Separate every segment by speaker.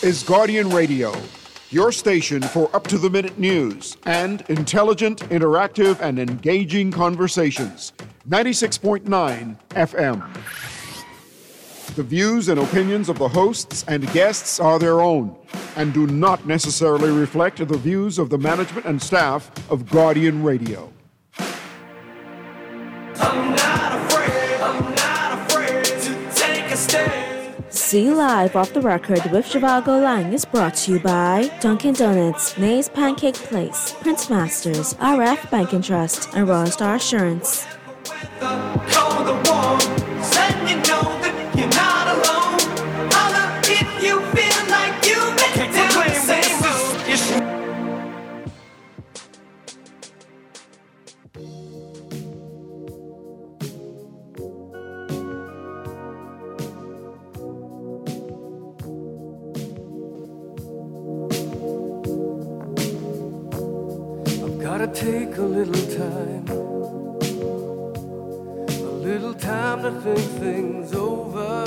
Speaker 1: is Guardian Radio, your station for up-to-the-minute news and intelligent, interactive, and engaging conversations. 96.9 FM. The views and opinions of the hosts and guests are their own and do not necessarily reflect the views of the management and staff of Guardian Radio.
Speaker 2: I'm not afraid to take a stand.
Speaker 3: See Live Off the Record with Zhivago Lang is brought to you by Dunkin' Donuts, Nays Pancake Place, Prince Masters, RF Bank and Trust, and Royal Star Assurance.
Speaker 2: Cold or warm, letting you know that you're not alone. Holla if you feel like you make it down the same road.
Speaker 4: I've gotta take a little time to think things over.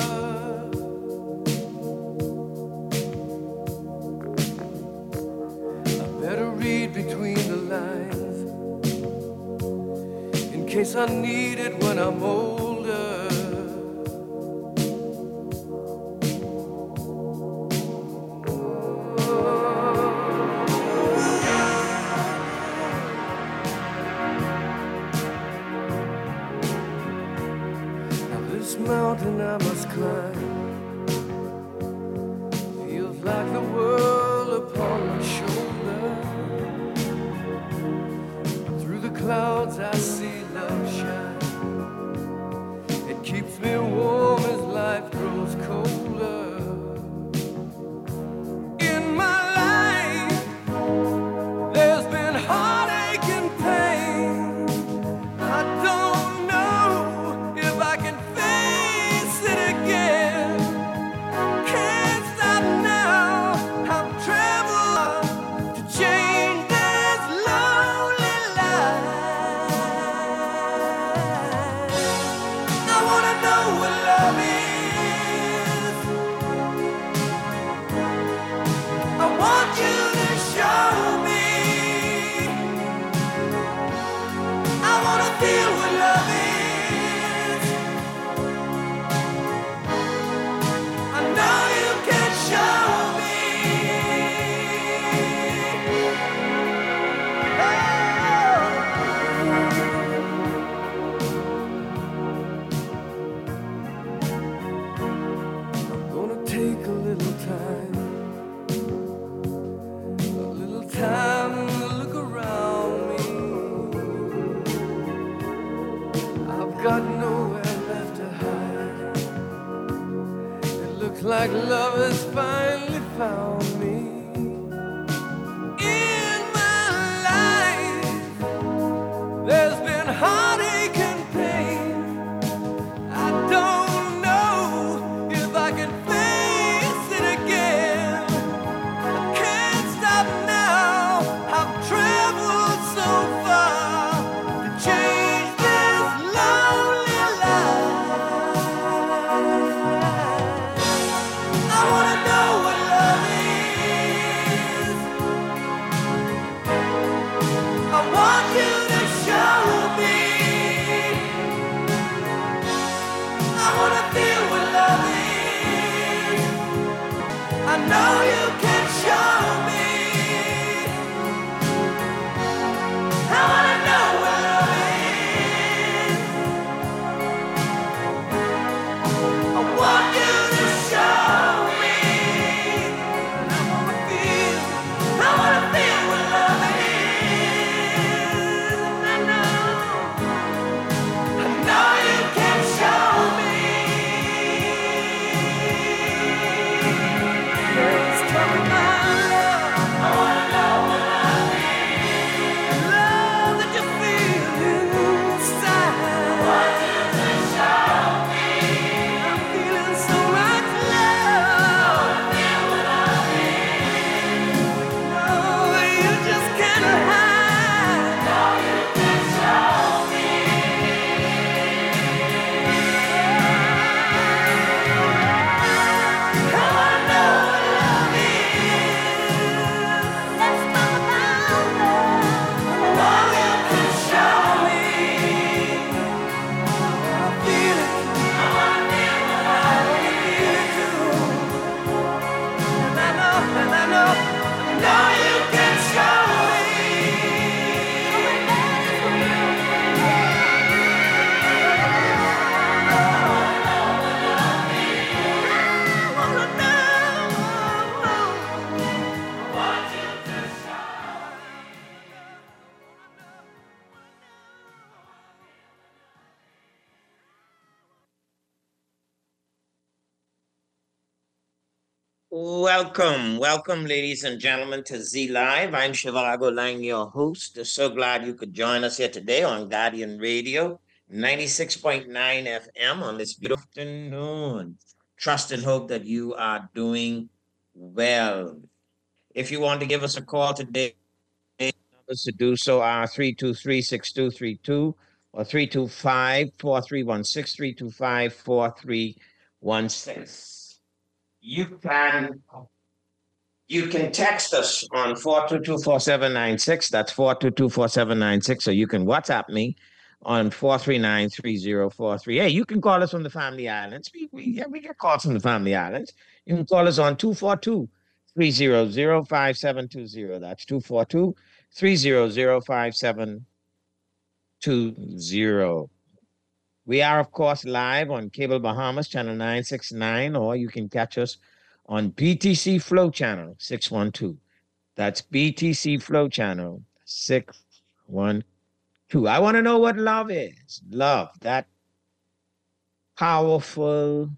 Speaker 4: I better read between the lines in case I need it when I'm older. Mountain I must climb feels like the world upon my shoulder. Through the clouds I see love shine. It keeps me warm as life grows colder. In my life there's been heartache and pain. I don't know if I can like love has finally found me. In my life there's been heartache and pain. I don't know if I can face it again. I can't stop now. I've traveled so far to change this lonely life. I wanna know what love is. I want you to show me. I wanna feel what love is. I know you can show me. I wanna know what love is. I want you to show me. I wanna feel what love is. I know you can show me. It's coming.
Speaker 5: Welcome, ladies and gentlemen, to Z Live. I'm Shivago Lang, your host. So glad you could join us here today on Guardian Radio, 96.9 FM on this beautiful afternoon. Trust and hope that you are doing well. If you want to give us a call today, numbers to do so are 323-6232 or 325-4316, 325-4316. You can text us on 422-4796. That's 422-4796. Or you can WhatsApp me on 439-3043. Hey, you can call us from the Family Islands. We get calls from the Family Islands. You can call us on 242-300-5720. That's 242-300-5720. We are, of course, live on Cable Bahamas, channel 969, or you can catch us on BTC Flow channel 612. That's BTC Flow channel 612. I want to know what love is. Love, that powerful,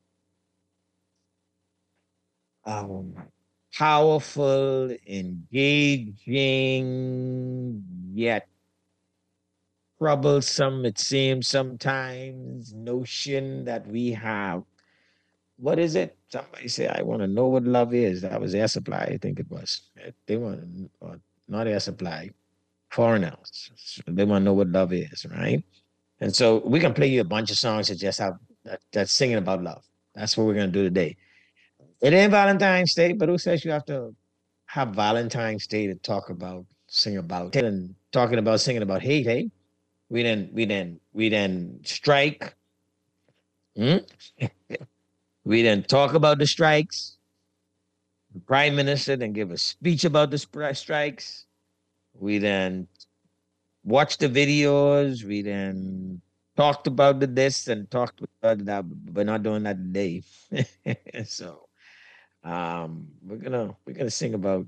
Speaker 5: engaging, yet troublesome, it seems sometimes, notion that we have. What is it? Somebody say, I want to know what love is. That was Air Supply, I think it was. They want, or not Air Supply, foreigners. They want to know what love is, right? And so we can play you a bunch of songs that just have that's singing about love. That's what we're going to do today. It ain't Valentine's Day, but who says you have to have Valentine's Day to talk about, sing about, and talking about, singing about hate, hey? We then strike. We then talk about the strikes. The Prime Minister then give a speech about the strikes. We then watch the videos. We then talked about the this and talked about that. We're not doing that today. So we're gonna sing about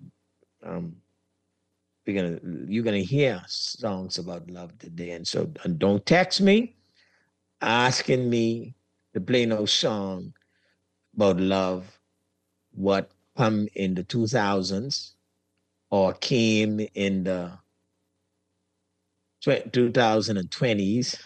Speaker 5: you're gonna hear songs about love today. And so don't text me asking me to play no song about love what come in the 2000s or came in the 2020s.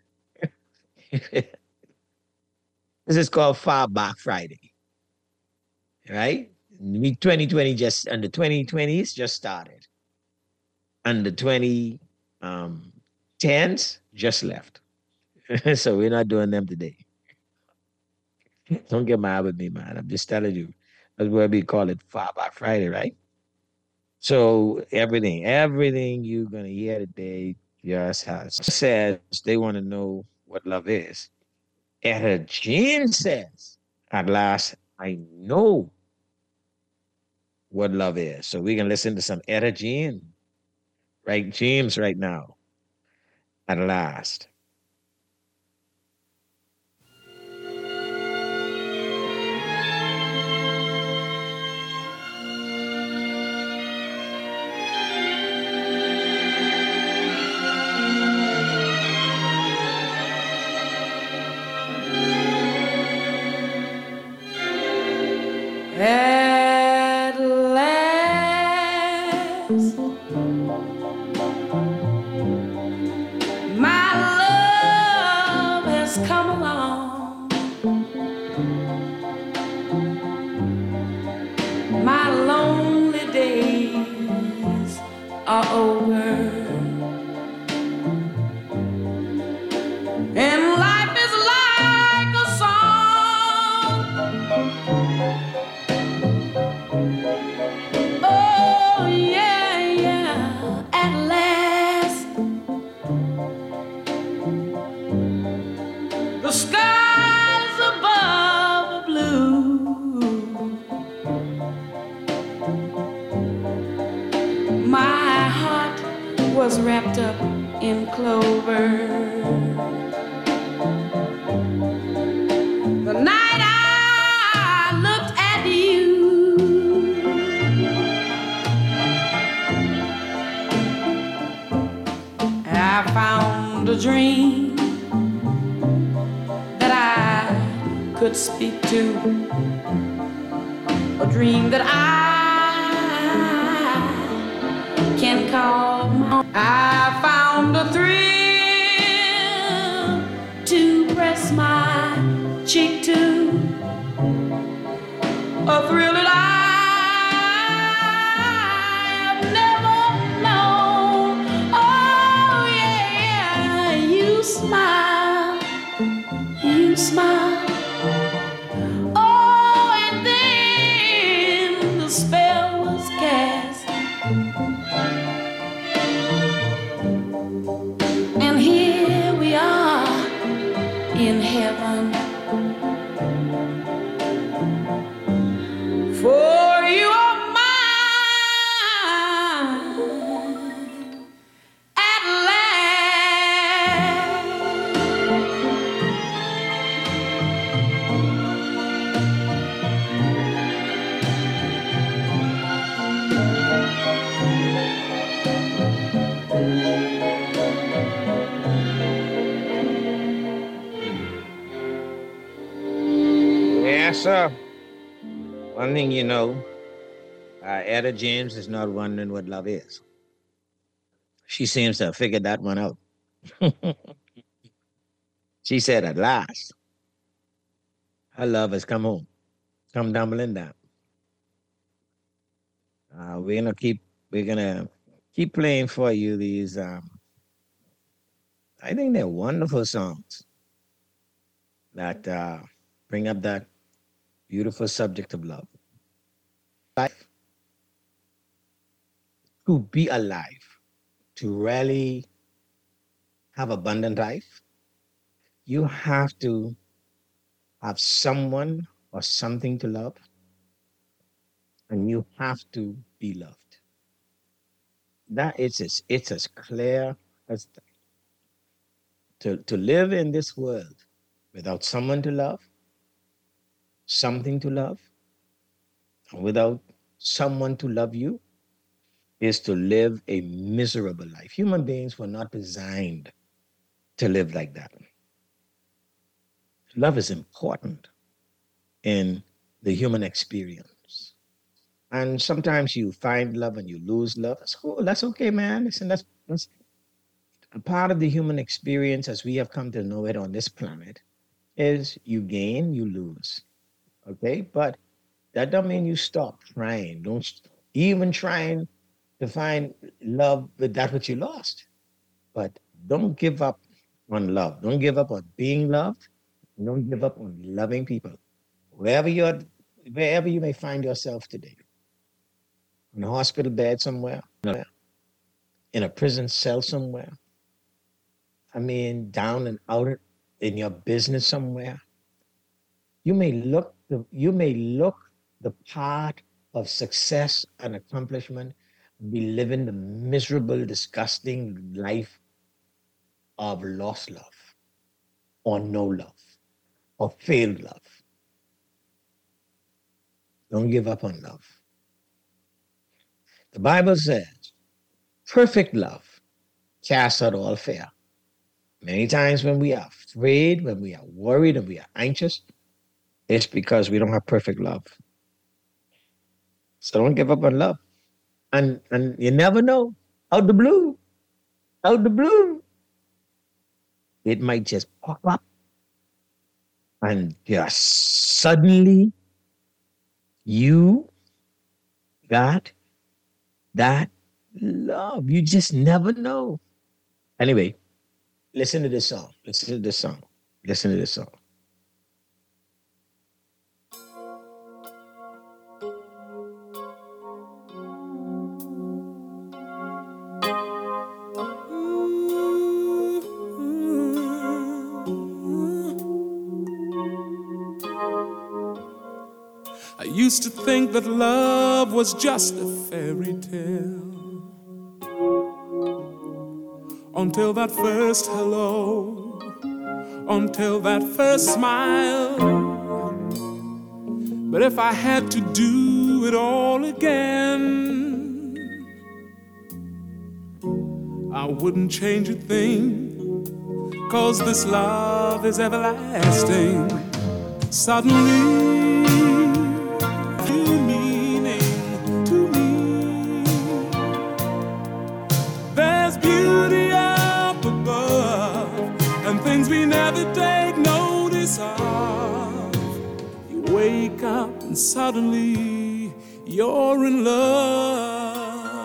Speaker 5: This is called Far Back Friday, right? 2020 just, and the 2020s just started. And the 2010s just left. So we're not doing them today. Don't get mad with me, man. I'm just telling you. That's why we call it Far Back Friday, right? So everything you're going to hear today just says they want to know what love is. Etta Jean says, at last, I know what love is. So we can listen to some Etta Jean, right? James right now, at last.
Speaker 2: At last, my love has come along. My lonely days are over, and life is like a song. Oh yeah, yeah, at last the skies above are blue. My heart was wrapped up in clover. The night I looked at you, I found a dream that I could speak to, a
Speaker 6: dream that I can call my own. I found a thrill to press my cheek to, a thrill that I've never known. Oh yeah, you smile, you smile. Oh, and then the spell was cast, and here we are in heaven. For you are mine at last.
Speaker 5: Yes, sir. One thing you know, Etta James is not wondering what love is. She seems to have figured that one out. She said, at last, her love has come home, come tumbling down. We're gonna keep playing for you these. I think they're wonderful songs that bring up that beautiful subject of love. Life, to be alive, to really have abundant life, you have to have someone or something to love, and you have to be loved. That it's as clear as that. To live in this world without someone to love, something to love, and without someone to love you, is to live a miserable life. Human beings were not designed to live like that. Love is important in the human experience. And sometimes you find love and you lose love. That's cool. That's okay, man. Listen, that's a part of the human experience as we have come to know it on this planet is you gain, you lose. Okay? But that don't mean you stop trying. Don't even trying to find love with that which you lost. But don't give up on love. Don't give up on being loved. Don't give up on loving people. Wherever you may find yourself today, in a hospital bed somewhere, in a prison cell somewhere, I mean, down and out in your business somewhere, you may look the part of success and accomplishment, be living the miserable, disgusting life of lost love, or no love, or failed love. Don't give up on love. The Bible says, perfect love casts out all fear. Many times when we are afraid, when we are worried, and we are anxious, it's because we don't have perfect love. So don't give up on love. And you never know, out the blue, it might just pop up and just suddenly you got that love. You just never know. Anyway, listen to this song. Listen to this song. Listen to this song.
Speaker 7: I used to think that love was just a fairy tale, until that first hello, until that first smile. But if I had to do it all again, I wouldn't change a thing, 'cause this love is everlasting. Suddenly, to me, suddenly you're in love.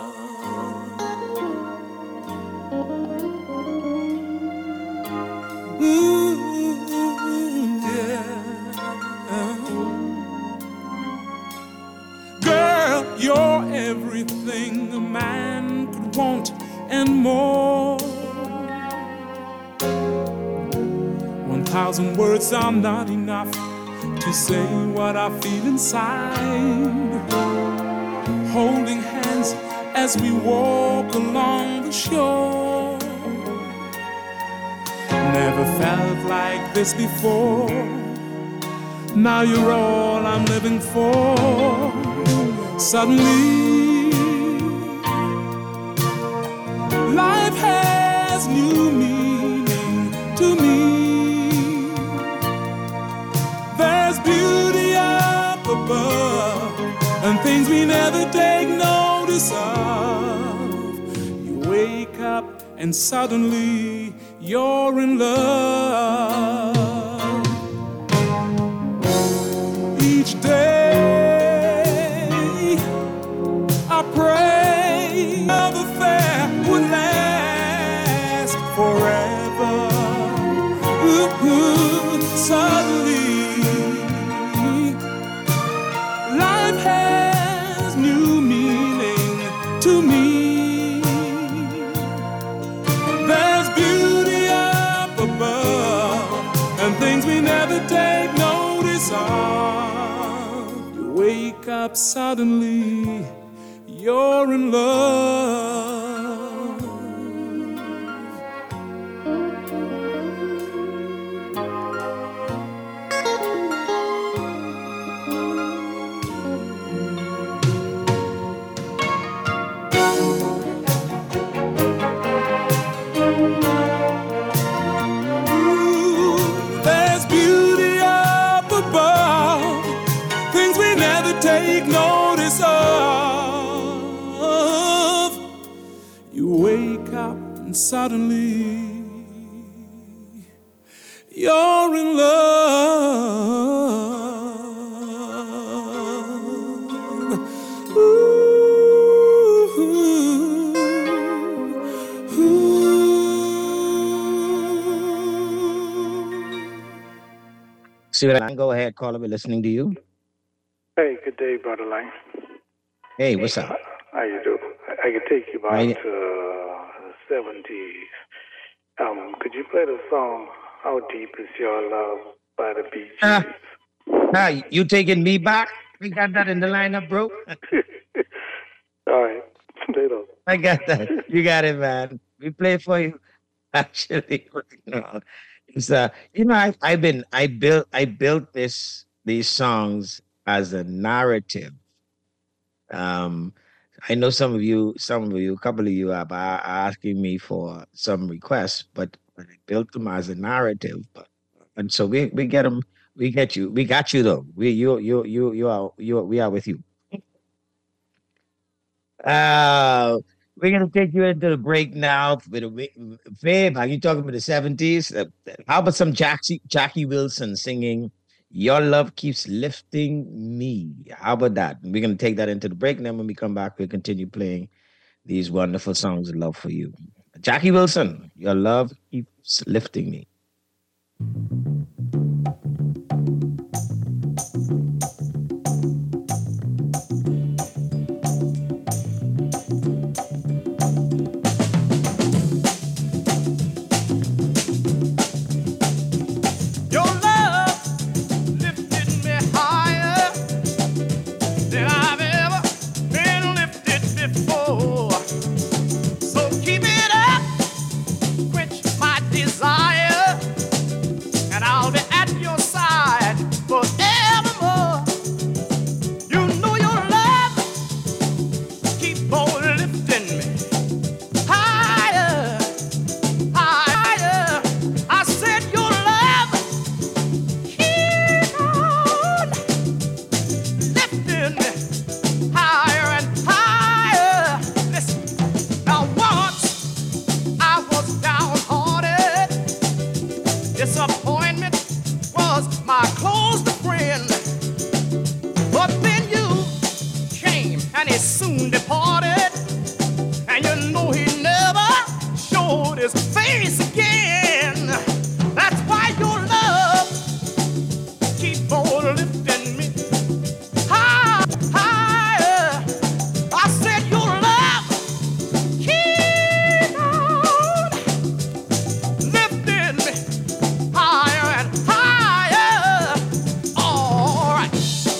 Speaker 7: Girl, you're everything a man could want and more. 1,000 words are not enough to say what I feel inside. Holding hands as we walk along the shore. Never felt like this before. Now you're all I'm living for. Suddenly, life has new meaning to me. There's beauty up above and things we never take notice of. You wake up and suddenly you're in love. Each day I pray love affair would last forever. Suddenly life has new meaning to me. There's beauty up above and things we never take notice of. You wake up suddenly, you're in love. There's beauty up above, things we never take notice of. You wake up and suddenly you're in love.
Speaker 5: See what I go ahead, caller. We're listening to you.
Speaker 8: Hey, good day, Brother Lang.
Speaker 5: Hey, what's up?
Speaker 8: How you do? I could take you back
Speaker 5: Right.
Speaker 8: to the 70s. Could you play the song "How Deep Is Your Love" by the Bee
Speaker 5: Ah.
Speaker 8: Gees?
Speaker 5: Hi, you taking me back? We got that in the lineup, bro.
Speaker 8: All right, play those.
Speaker 5: I got that. You got it, man. We play for you. Actually, it's I built these songs as a narrative. I know some of you, a couple of you are asking me for some requests, but I built them as a narrative. And so we get them, we get you, we got you though. We are with you. We're gonna take you into the break now with Fabe. Are you talking about the 70s? How about some Jackie Wilson singing "Your Love Keeps Lifting Me"? How about that? We're gonna take that into the break, and then when we come back, we'll continue playing these wonderful songs of love for you. Jackie Wilson, "Your Love Keeps Lifting Me."
Speaker 2: Your love lifted me higher than I've ever been lifted before. So keep it up, quench my desire, and
Speaker 9: and he soon departed. And you know he never showed his face again. That's why your love keep on lifting me higher. I said your love keep on lifting me higher and higher. All right.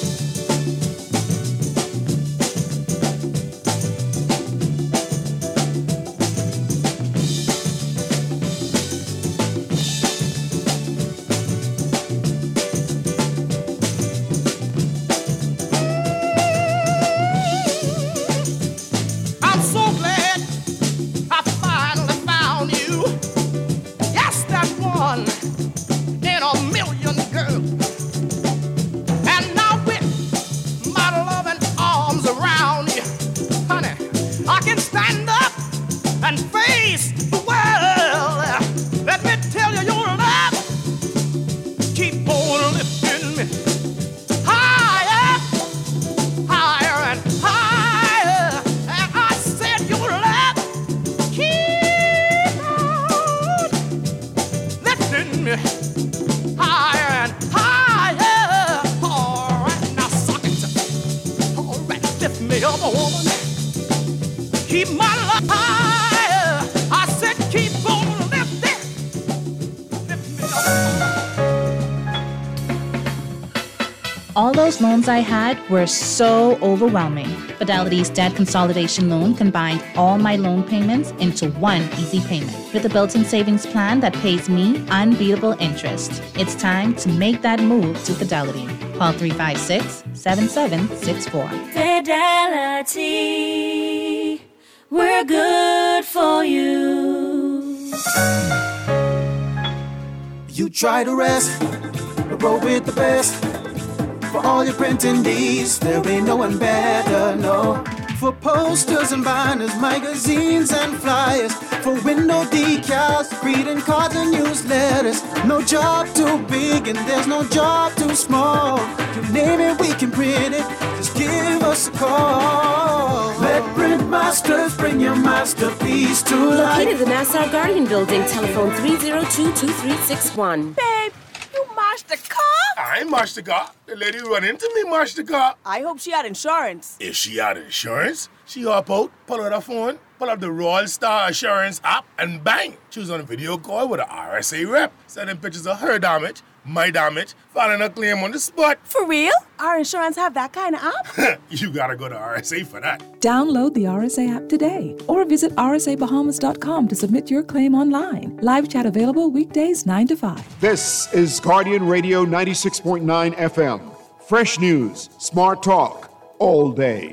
Speaker 9: I'm so glad I finally found you. Yes, that one in a million, girl. And now with my loving arms around you, honey, I can stand up and face the world. Let me tell you, your love keep on lifting me higher, higher and higher. And I said your love keep on lifting me higher and higher. All right, now suck it. All right, lift me up, woman. Keep my love higher. I said keep on lifting. Lift me up.
Speaker 10: All those loans I had were so overwhelming. Fidelity's debt consolidation loan combined all my loan payments into one easy payment with a built-in savings plan that pays me unbeatable interest. It's time to make that move to Fidelity. Call 356-7764.
Speaker 3: Fidelity, we're good for you.
Speaker 11: You try to rest, but roll with the best. For all your printing needs, there ain't no one better, no. For posters and banners, magazines and flyers. For window decals, greeting cards and newsletters. No job too big and there's no job too small. You name it, we can print it, just give us a call. Let Print Masters bring your masterpiece to life.
Speaker 12: Located in the Nassau Guardian Building, telephone 302-2361.
Speaker 13: Babe, you mashed the car?
Speaker 14: I ain't mashed the car. The lady who run into me mashed the car.
Speaker 13: I hope she had insurance.
Speaker 14: If she had insurance, she hop out, pull out her phone, pull up the Royal Star Assurance app, and bang! She was on a video call with an RSA rep, sending pictures of her damage, my damage, filing a claim on the spot.
Speaker 13: For real? Our insurance have that kind of app?
Speaker 14: You gotta go to RSA for that.
Speaker 15: Download the RSA app today or visit rsabahamas.com to submit your claim online. Live chat available weekdays 9 to 5.
Speaker 1: This is Guardian Radio 96.9 FM. Fresh news, smart talk, all day.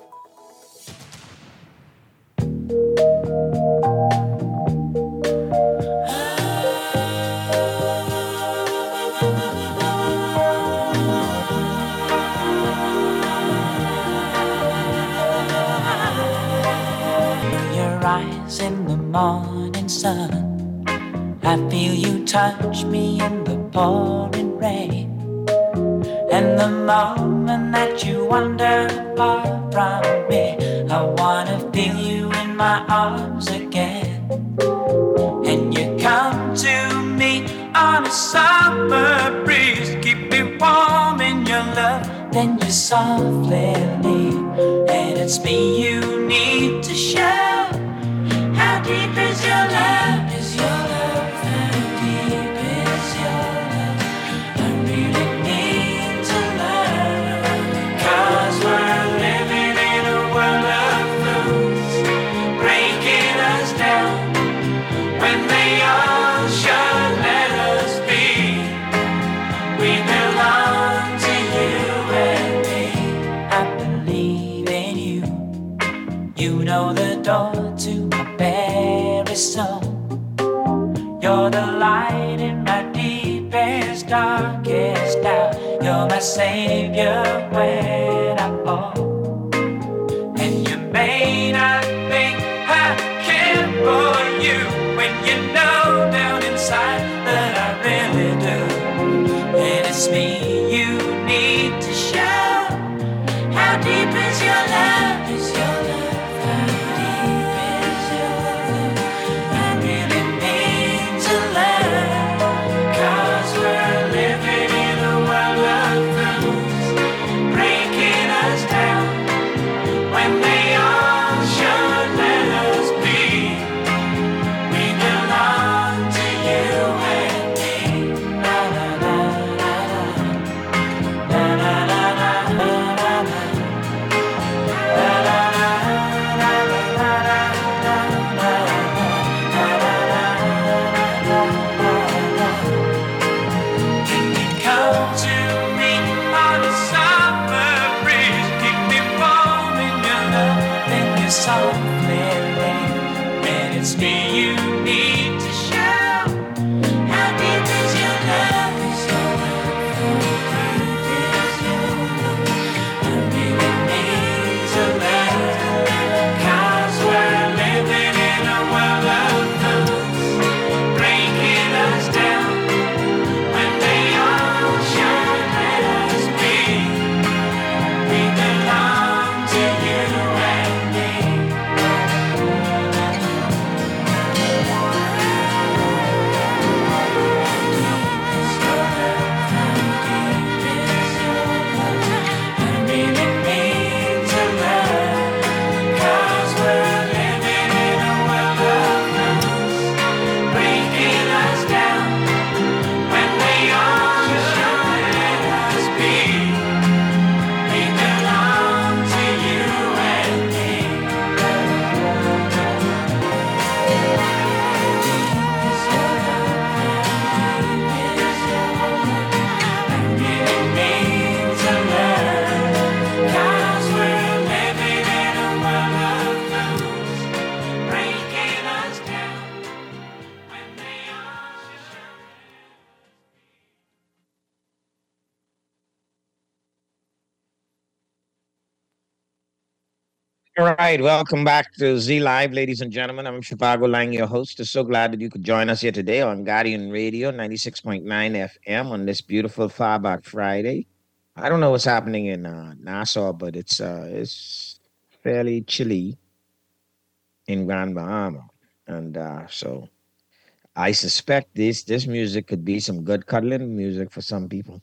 Speaker 16: Eyes in the morning sun, I feel you touch me in the pouring rain. And the moment that you wander far from me, I wanna feel you in my arms again. And you come to me on a summer breeze, keep me warm in your love, then you softly leave. And it's me you need to show. How deep is your love? Is your love? How deep is your love? I really need to learn. 'Cause we're living in a world of fools, breaking us down when they all should let us be. We belong to you and me. I believe in you. You know the door to very soul. You're the light in my deepest, darkest doubt. You're my savior when I fall. And you may not think I care for you when you know down inside that I really do. And it's me you need to show. How deep is your love? softly lay. When it's me you need to show. How deep is your love? So deep is your love. I really need to love. 'Cause we're living in a world of fools, breaking us down when they all should let us be. We belong to you and me. I really need to love. 'Cause we're living in a world of fools, breaking us down when they all should let us be. We belong to you and me. I really need to love. 'Cause we're living in a world of fools, breaking us down when they all should.
Speaker 5: All right, welcome back to Z Live, ladies and gentlemen. I'm Chicago Lang, your host. I'm so glad that you could join us here today on Guardian Radio 96.9 FM on this beautiful Far Back Friday. I don't know what's happening in Nassau, but it's fairly chilly in Grand Bahama, and so I suspect this music could be some good cuddling music for some people.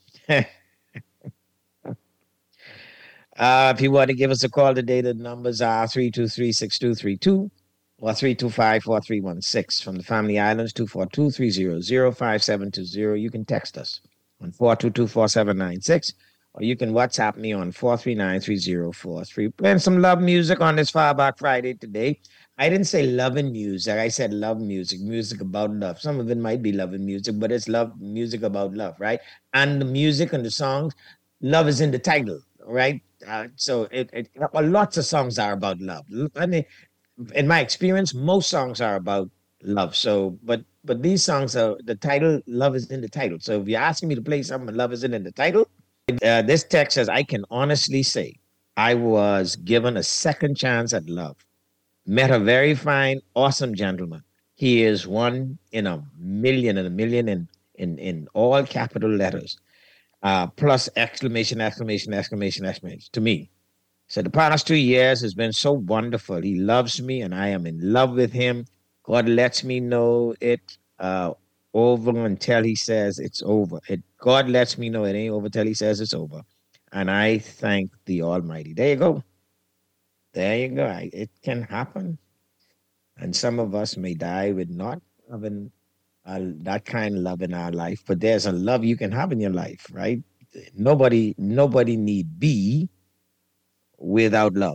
Speaker 5: If you want to give us a call today, the numbers are 323-6232 or 325-4316. From the Family Islands, 242-300-5720. You can text us on 422-4796, or you can WhatsApp me on 439-3043. Playing some love music on this Far Back Friday today. I didn't say loving music. I said love music, music about love. Some of it might be loving music, but it's love music about love, right? And the music and the songs, love is in the title, right? So lots of songs are about love. I mean, in my experience, most songs are about love. So, but these songs are the title. Love is in the title. So if you're asking me to play something, love isn't in the title. This text says, I can honestly say I was given a second chance at love. Met a very fine, awesome gentleman. He is one in a million in all capital letters. Plus exclamation to me. So the past 2 years has been so wonderful. He loves me and I am in love with him. God lets me know it over until he says it's over. God lets me know it ain't over till he says it's over. And I thank the Almighty. There you go. There you go. It can happen. And some of us may die with not having that kind of love in our life, but there's a love you can have in your life, right? Nobody need be without love.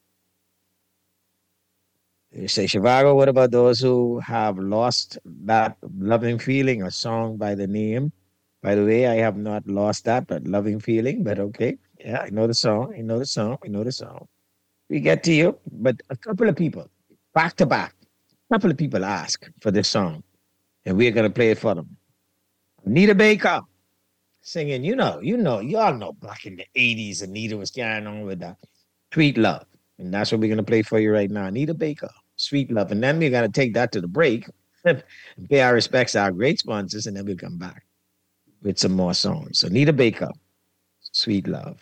Speaker 5: You say, Shivago, what about those who have lost that loving feeling? A song by the name. By the way, I have not lost that, but loving feeling, but okay. Yeah, I know the song. We get to you, but a couple of people, back to back, a couple of people ask for this song, and we're going to play it for them. Anita Baker singing, you all know back in the 80s, Anita was carrying on with that Sweet Love. And that's what we're going to play for you right now. Anita Baker, Sweet Love. And then we're going to take that to the break, pay our respects to our great sponsors, and then we'll come back with some more songs. So Anita Baker, Sweet Love.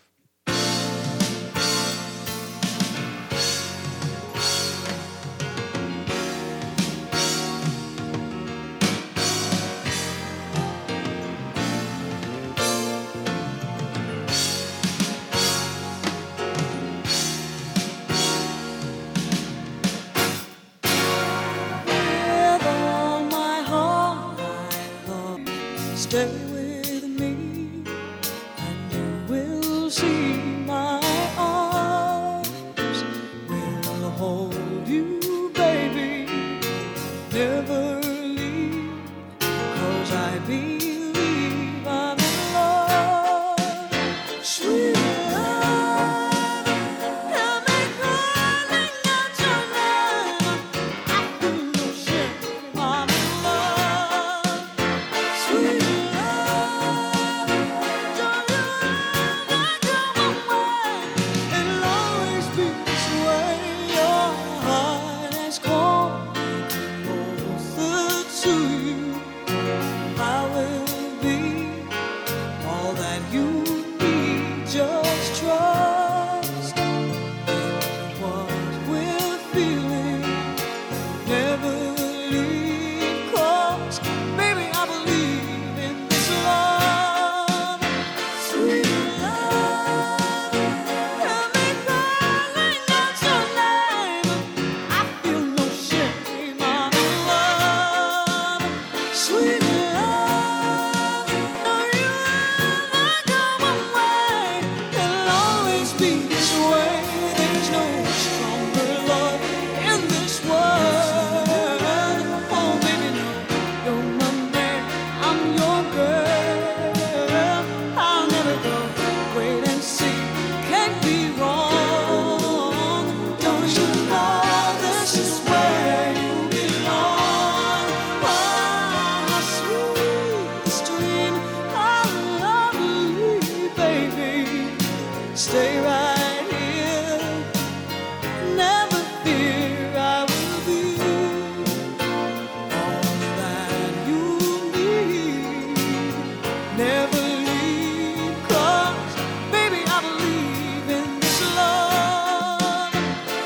Speaker 17: Stay with me, and you will see my arms will hold you, baby. Never leave, 'cause I believe I'm in love. Sweet love, help me calling out your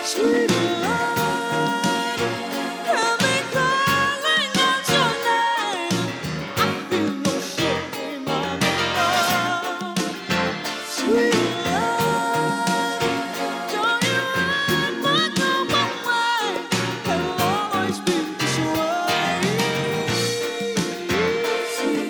Speaker 17: Sweet Lord, help me calling out your name. I feel no shame on it, Lord. Sweet Lord, don't you ever go away. It'll always be this way. Sweet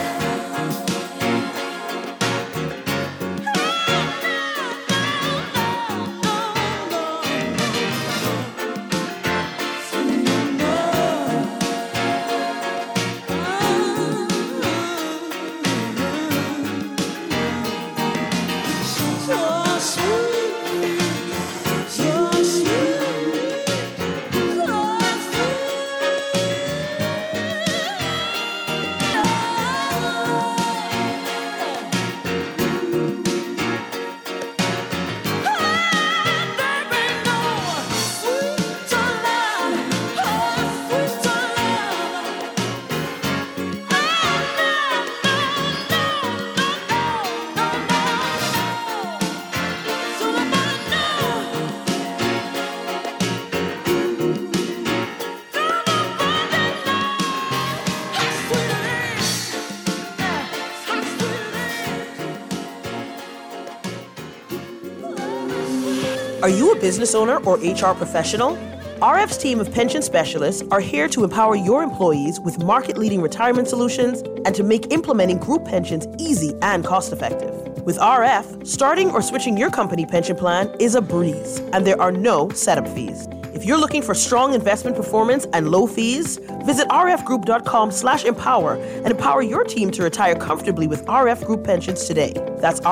Speaker 18: Are you a business owner or HR professional? RF's team of pension specialists are here to empower your employees with market-leading retirement solutions and to make implementing group pensions easy and cost-effective. With RF, starting or switching your company pension plan is a breeze, and there are no setup fees. If you're looking for strong investment performance and low fees, visit rfgroup.com/empower and empower your team to retire comfortably with RF Group Pensions today. That's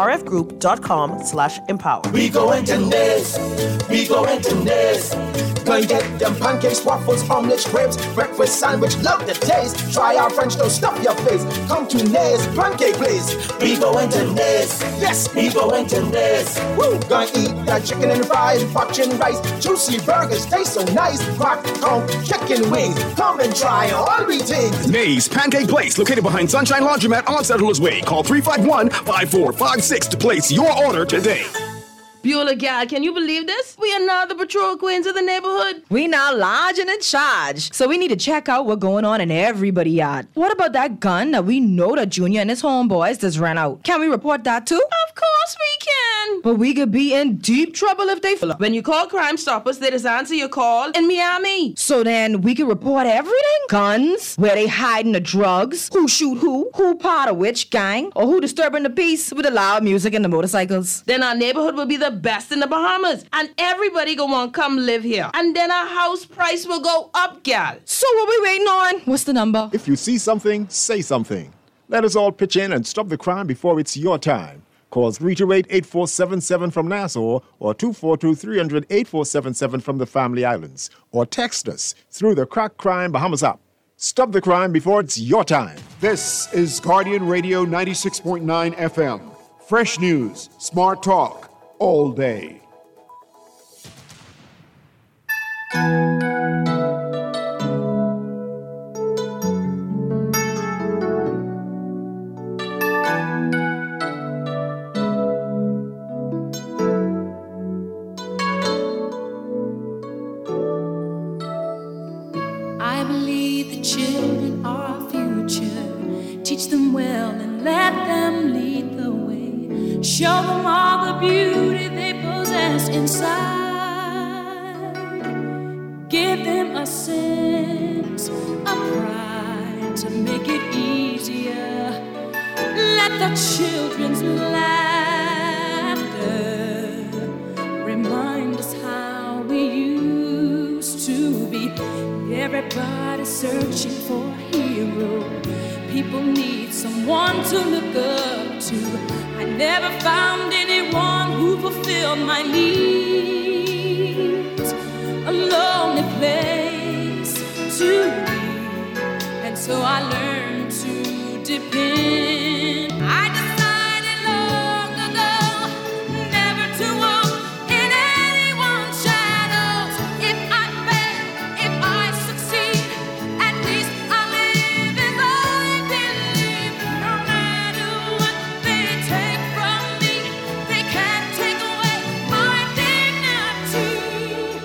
Speaker 18: rfgroup.com/empower.
Speaker 19: We go into Nez, we go into Nez. Gonna get them pancakes, waffles, omelets, crepes, breakfast sandwich, love the taste. Try our French toast, stuff your face. Come to Nez Pancake Place. We go into Nez, yes, we go into Nez. Woo, gonna eat that chicken and fries, fortune rice, juicy burgers, taste so nice. Rock, chicken wings, come and try all we things.
Speaker 20: Nez Pancake Place, located behind Sunshine Laundromat on Settlers Way. Call 351-5456 to place your order today.
Speaker 21: Beulah gal, can you believe this? We are now the patrol queens of the neighborhood.
Speaker 22: We now large and in charge. So we need to check out what's going on in everybody's yard. What about that gun that we know that Junior and his homeboys just ran out? Can we report that too?
Speaker 21: Of course we can.
Speaker 22: But we could be in deep trouble if they fill up.
Speaker 21: When you call Crime Stoppers, they just answer your call in Miami.
Speaker 22: So then we can report everything? Guns, where they hiding the drugs, who shoot who part of which gang, or who disturbing the peace with the loud music and the motorcycles.
Speaker 21: Then our neighborhood will be the best in the Bahamas, and everybody gonna want to come live here. And then our house price will go up, gal.
Speaker 22: So what we waiting on? What's the number?
Speaker 23: If you see something, say something. Let us all pitch in and stop the crime before it's your time. Call 328-8477 from Nassau or 242-300-8477 from the Family Islands. Or text us through the Crack Crime Bahamas app. Stop the crime before it's your time.
Speaker 1: This is Guardian Radio 96.9 FM. Fresh news, smart talk, all day.
Speaker 17: I believe the children are our future. Teach them well and let them lead the way. Show them all the beauty they possess inside. Give them a sense of pride to make it easier. Let the children's laughter remind us how we used to be. Everybody's searching for a hero. People need someone to look up to. I never found anyone who fulfilled my needs. A lonely place to be, and so I learned to depend. I decided long ago never to walk in anyone's shadows. If I fail, if I succeed, at least I live as I believe. No matter what they take from me, they can't take away my dignity.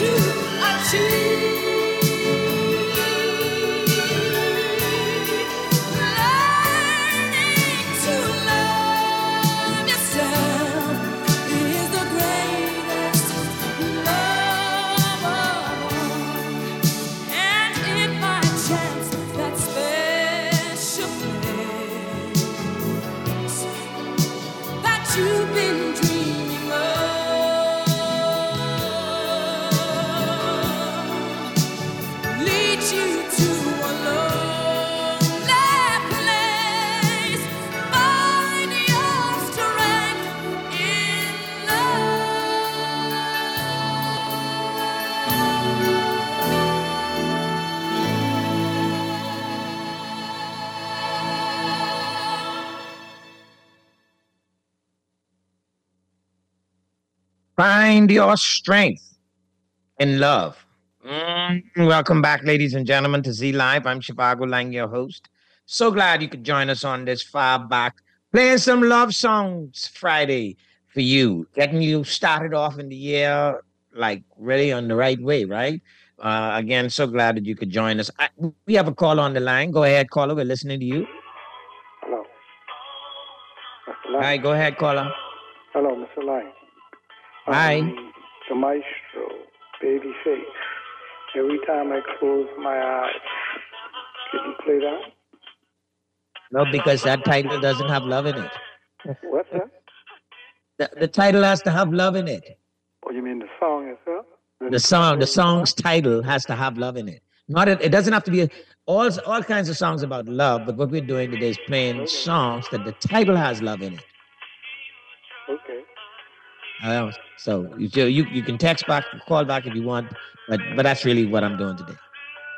Speaker 5: Find your strength in love. Welcome back, ladies and gentlemen, to Z Live. I'm Shivago Lang, your host. So glad you could join us on this far back, playing some love songs Friday for you, getting you started off in the year like really on the right way, right? Again, so glad that you could join us. We have a call on the line. Go ahead, caller. We're listening to you.
Speaker 8: Hello.
Speaker 5: All right, go ahead, caller.
Speaker 8: Hello, Mr. Lang.
Speaker 5: Hi.
Speaker 8: The maestro, Babyface. Every time I close my eyes, can you play that?
Speaker 5: No, because that title doesn't have love in it.
Speaker 8: What's that?
Speaker 5: The title has to have love in it.
Speaker 8: Oh, you mean the song itself?
Speaker 5: The song's title has to have love in it. It doesn't have to be all kinds of songs about love, but what we're doing today is playing songs that the title has love in it.
Speaker 8: Okay.
Speaker 5: So you can text back, call back if you want, but that's really what I'm doing today.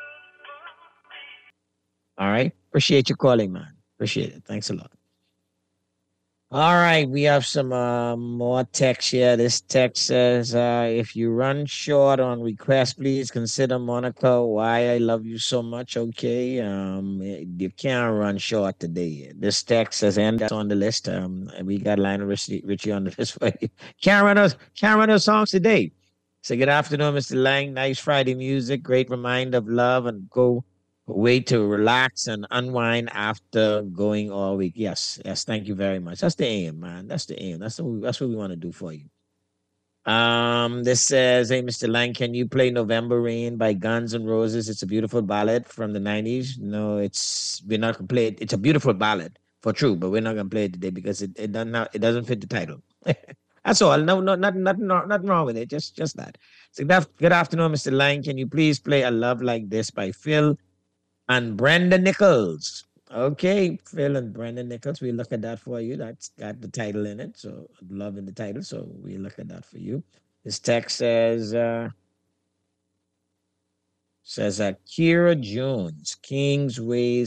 Speaker 5: All right. Appreciate you calling, man. Appreciate it. Thanks a lot. All right, we have some more text here. This text says, if you run short on requests, please consider Monica. Why I love you so much. Okay. You can't run short today. This text says, and that's on the list. We got Lionel Richie on the list for you. Can't run those songs today. So good afternoon, Mr. Lang. Nice Friday music. Great reminder of love and go way to relax and unwind after going all week. Yes, thank you very much. That's the aim, man. That's the aim. That's what we want to do for you. This says, hey, Mr. Lang, can you play November Rain by Guns N' Roses? It's a beautiful ballad from the 90s. No, we're not gonna play it. It's a beautiful ballad for true, but we're not gonna play it today because it doesn't fit the title. That's all. No, nothing wrong with it. Just that. So good afternoon, Mr. Lang. Can you please play A Love Like This by Phil and Brenda Nichols? Okay, Phil and Brenda Nichols. We look at that for you. That's got the title in it. So love in the title. So we look at that for you. This text says Kira Jones, Kingsway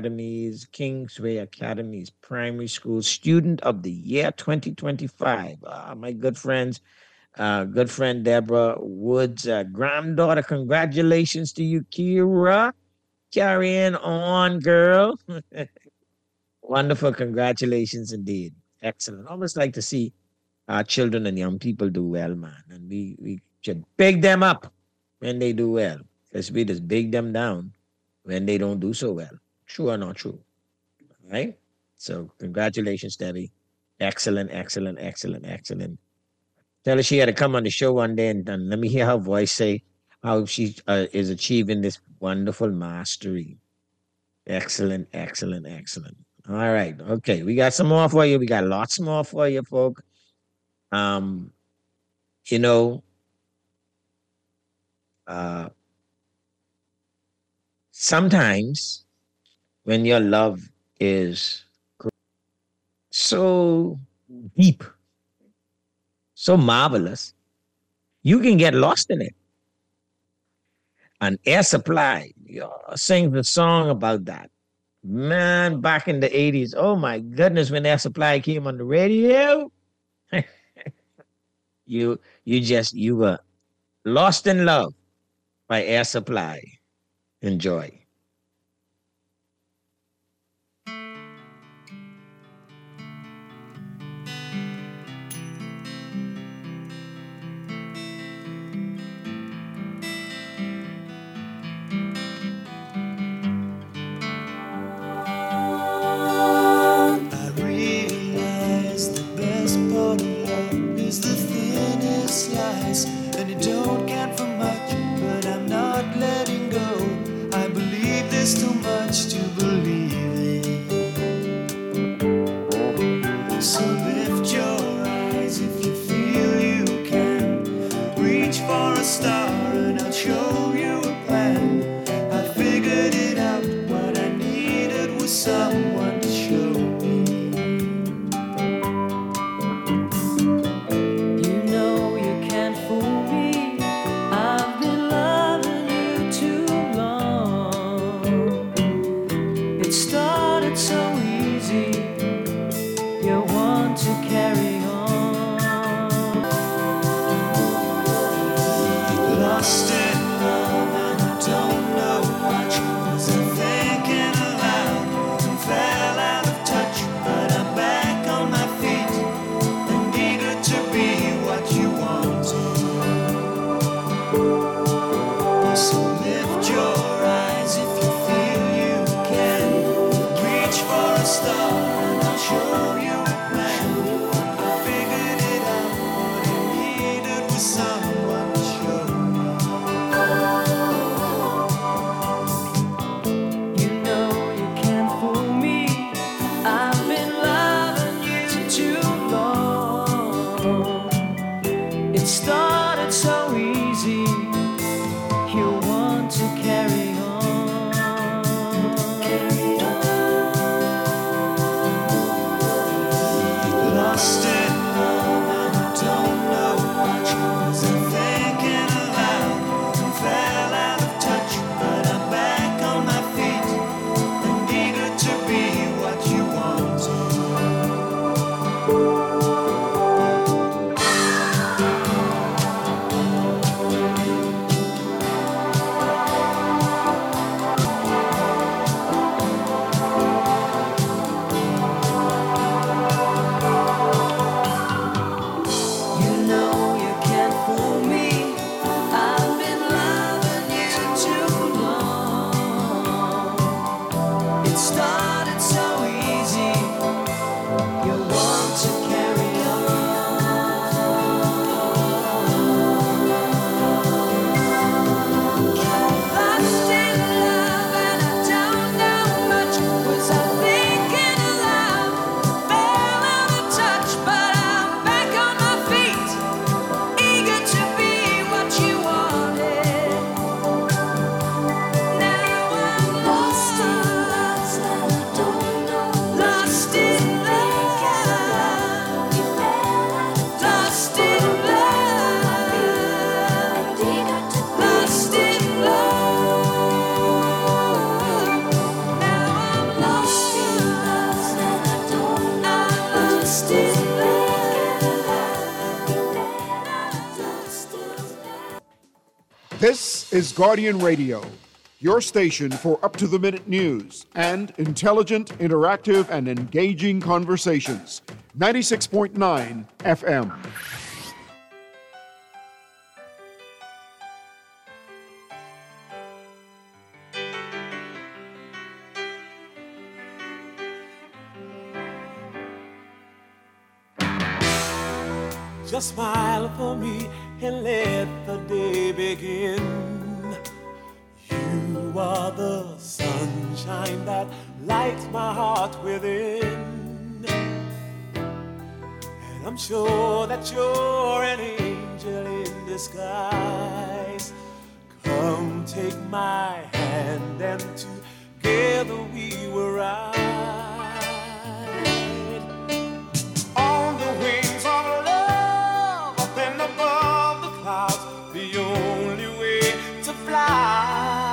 Speaker 5: Academies Primary School Student of the Year 2025. My good friend Deborah Woods' granddaughter. Congratulations to you, Kira. Carrying on, girl. Wonderful. Congratulations indeed. Excellent. Always like to see our children and young people do well, man. And we should big them up when they do well. Because we just big them down when they don't do so well. True or not true? All right? So congratulations, Debbie. Excellent. Tell her she had to come on the show one day and let me hear her voice say how she is achieving this wonderful mastery. Excellent. All right. Okay. We got some more for you. We got lots more for you, folk. Sometimes when your love is so deep, so marvelous, you can get lost in it. And Air Supply sings the song about that. Man, back in the 80s, oh my goodness, when Air Supply came on the radio, you were lost in love by Air Supply. Enjoy.
Speaker 2: for a star and I'll show you a plan. I figured it out, what I needed was someone to show me.
Speaker 16: You know you can't fool me. I've been loving you too long. It started so easy. You want to carry on.
Speaker 2: Lost in love and I don't know much. Was I thinking aloud and fell out of touch? But I'm back on my feet and eager to be what you want. So lift your eyes if you feel you can. Reach for a star and I'll show you a plan. I figured it out, what I needed was someone to show me.
Speaker 16: You know you can't fool me. I've been loving you too long. It started so easy. You want to carry on.
Speaker 2: Lost in love and I don't know much. Was I thinking aloud and fell out of touch? But I'm back on my feet and eager to be what you want. You know you can't fool me. I've been loving you too long. It started so easy. You want to carry on. Lost in love and I don't know much. Was I thinking aloud? Fell out of touch, but I'm back on my feet, eager to be what you wanted. Now I'm lost in love and I don't know. Lost in love, lost in love, lost in love. Now I'm lost in love and I don't know. I'm lost in
Speaker 1: This is Guardian Radio, your station for up-to-the-minute news and intelligent, interactive, and engaging conversations. 96.9 FM.
Speaker 4: Just smile for me and let the day begin. You are the sunshine that lights my heart within. And I'm sure that you're an angel in disguise. Come take my hand and together we will ride on the wings of love up and above the clouds. The only way to fly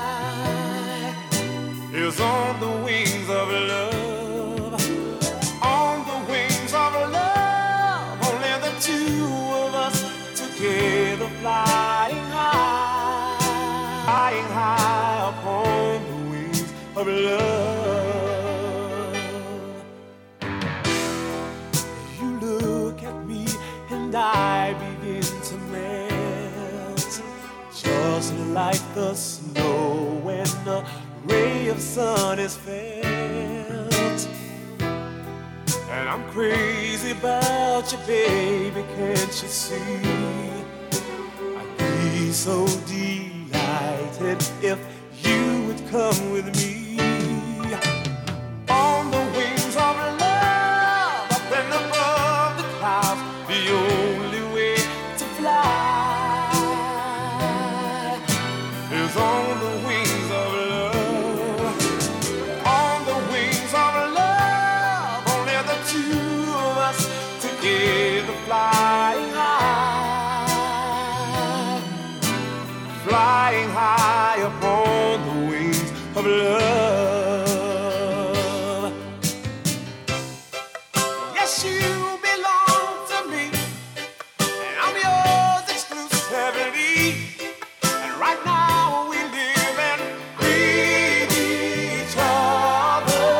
Speaker 4: is on the wings of love. On the wings of love, only the two of us together flying high upon the wings of love. You look at me and I begin to melt, just like the snow when a ray of sun is felt. And I'm crazy about you, baby, can't you see? I'd be so delighted if you would come with me. On the wings of love, up and above the clouds, the only way to fly of love. Yes, you belong to me, and I'm yours exclusively. And right now we live and breathe each other.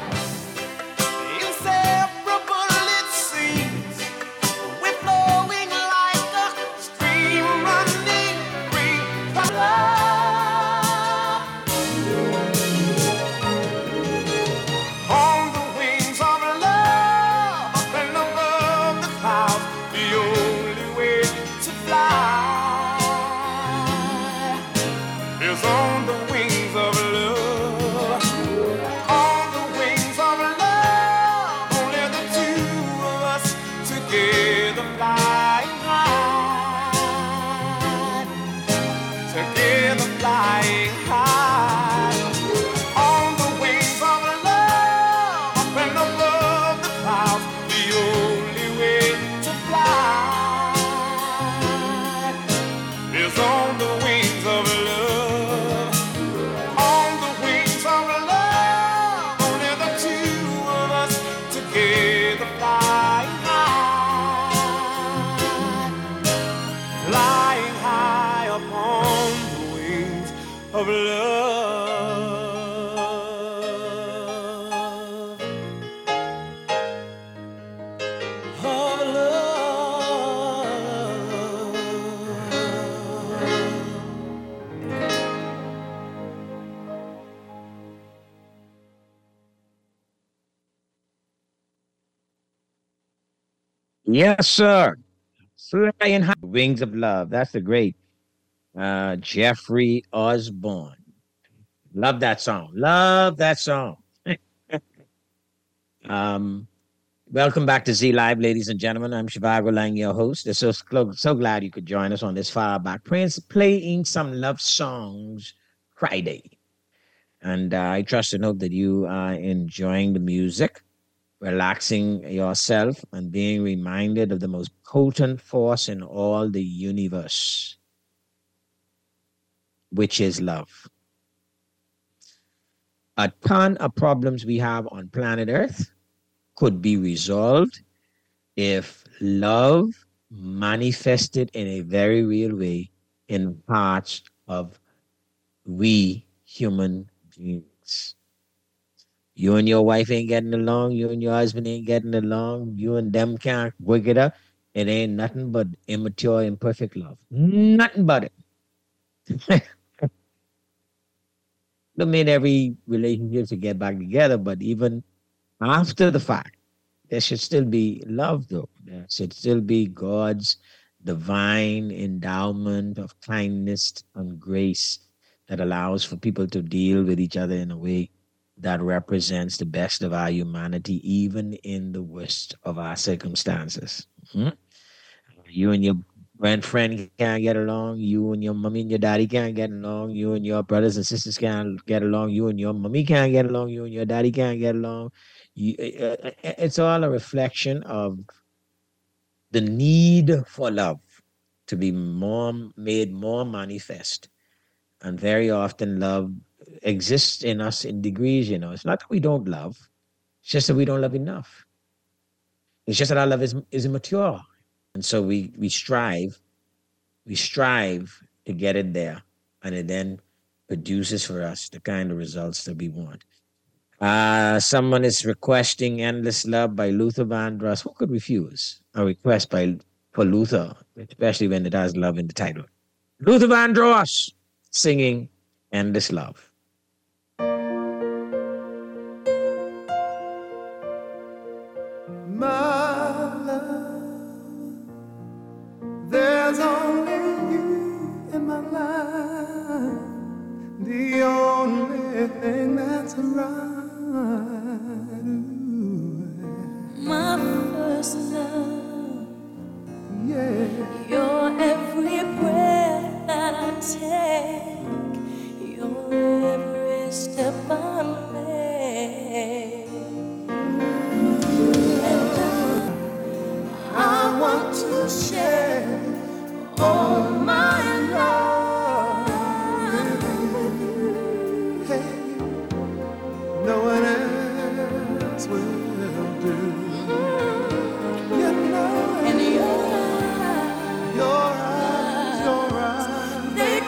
Speaker 4: Inseparable it seems, we're flowing like a stream running free from love. On the wings of love, up and above the clouds, the only way to fly is on the wings of love. On the wings of love, only the two of us together flying high. Together flying high. On the wings of love, up and above the clouds, the only way to fly is on the wings of love. On the wings of love, only the two of us together flying high. Flying high upon the wings of love. Of
Speaker 5: Yes, sir. Flying high, wings of love. That's the great Jeffrey Osborne. Love that song. Love that song. Welcome back to Z Live, ladies and gentlemen. I'm Shivago Lang, your host. So glad you could join us on this far back playing some love songs Friday. And I trust and hope that you are enjoying the music, relaxing yourself, and being reminded of the most potent force in all the universe, which is love. A ton of problems we have on planet Earth could be resolved if love manifested in a very real way in parts of we human beings. You and your wife ain't getting along, you and your husband ain't getting along, you and them can't work it out. It ain't nothing but immature, imperfect love. Nothing but it. Don't mean every relationship to get back together, but even after the fact, there should still be love, though. There should still be God's divine endowment of kindness and grace that allows for people to deal with each other in a way that represents the best of our humanity, even in the worst of our circumstances. You and your friend can't get along. You and your mommy and your daddy can't get along. You and your brothers and sisters can't get along. You and your mommy can't get along. You and your daddy can't get along. It's all a reflection of the need for love to be made more manifest. And very often love exists in us in degrees, It's not that we don't love. It's just that we don't love enough. It's just that our love is immature. And so we strive to get it there. And it then produces for us the kind of results that we want. Someone is requesting Endless Love by Luther Vandross. Who could refuse a request for Luther, especially when it has love in the title? Luther Vandross singing Endless Love.
Speaker 11: My love, there's only you in my life, the only thing that's right.
Speaker 17: My first love,
Speaker 11: yeah.
Speaker 17: Your every breath that I take, your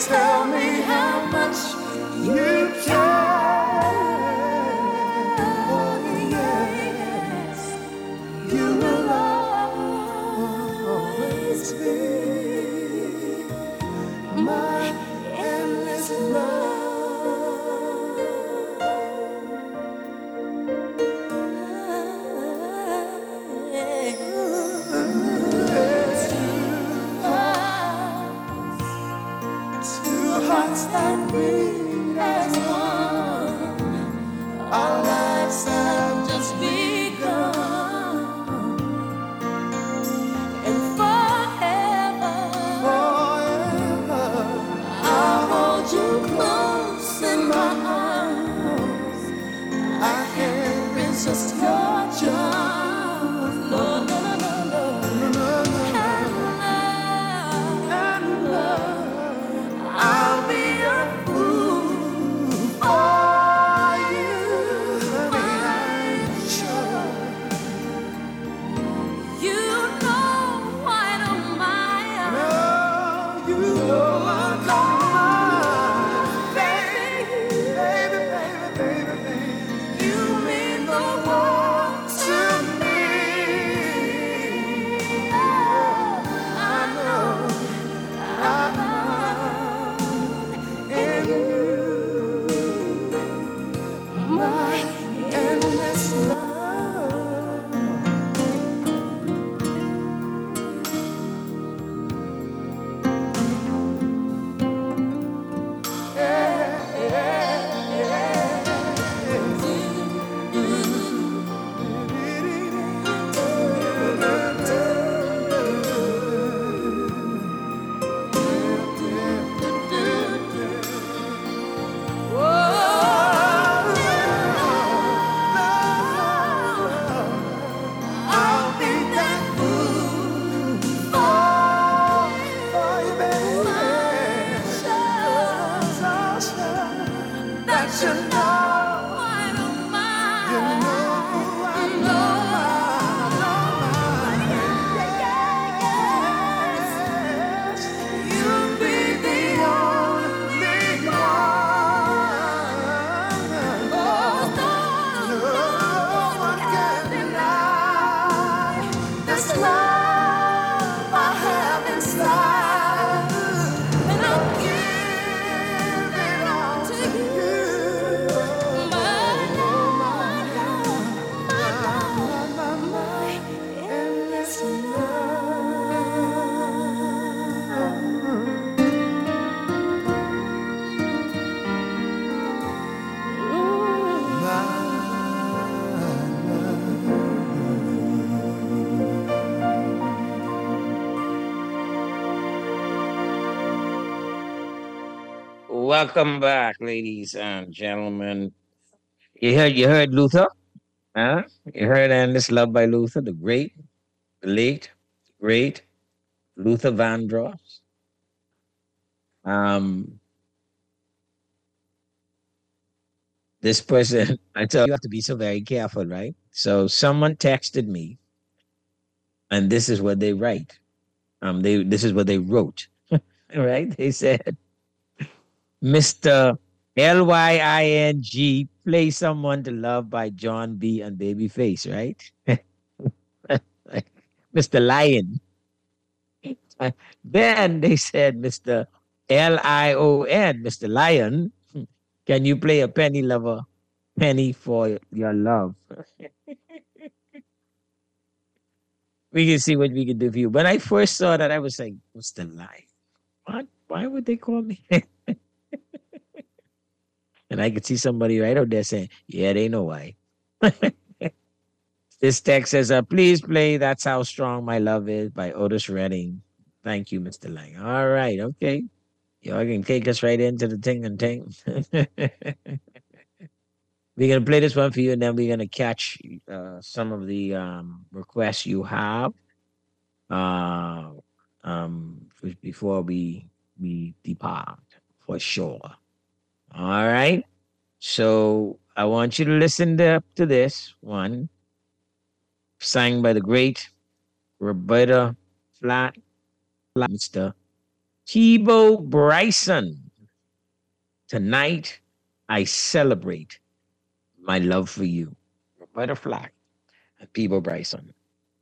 Speaker 2: Tell me how much you care. Oh, yes, you will always be my endless love. Two hearts that beat as one. Our lives have just begun, and forever, I'll hold you close in my arms. I can't resist your charms. No, no, no, no, no, no, and love, I'll be a fool for you. I'm sure you know I don't mind. No, you know I don't mind, baby, baby, baby, baby, baby. You mean the world to me. I know, in you, my endless love. I'll be that fool for you, baby. So sure that you know I don't mind. You know I know yes, you'll be the only one. No one can deny this love I have inside, and I'll give it all to you. My endless
Speaker 5: Welcome back, ladies and gentlemen. You heard Luther? Huh? You heard Endless Love by Luther, the great, the late, great Luther Vandross. This person, I tell you, you have to be so very careful, right? So someone texted me, and this is what they write. This is what they wrote. Right? They said, Mr. Lying, play Someone to Love by John B. and Babyface, right? Mr. Lion. Then they said, Mr. Lion, Mr. Lion, can you play a penny lover, penny for your love? We can see what we can do for you. When I first saw that, I was like, Mr. Lion. What? Why would they call me? And I could see somebody right out there saying, yeah, they know why. This text says, please play That's How Strong My Love Is by Otis Redding. Thank you, Mr. Lang. All right, okay. Y'all can take us right into the ting and ting. We're going to play this one for you, and then we're going to catch some of the requests you have before we depart, for sure. All right. So I want you to listen to this one, sang by the great Roberta Flatt, Mr. Tebow Bryson. Tonight, I celebrate my love for you. Roberta Flack and Tebow Bryson.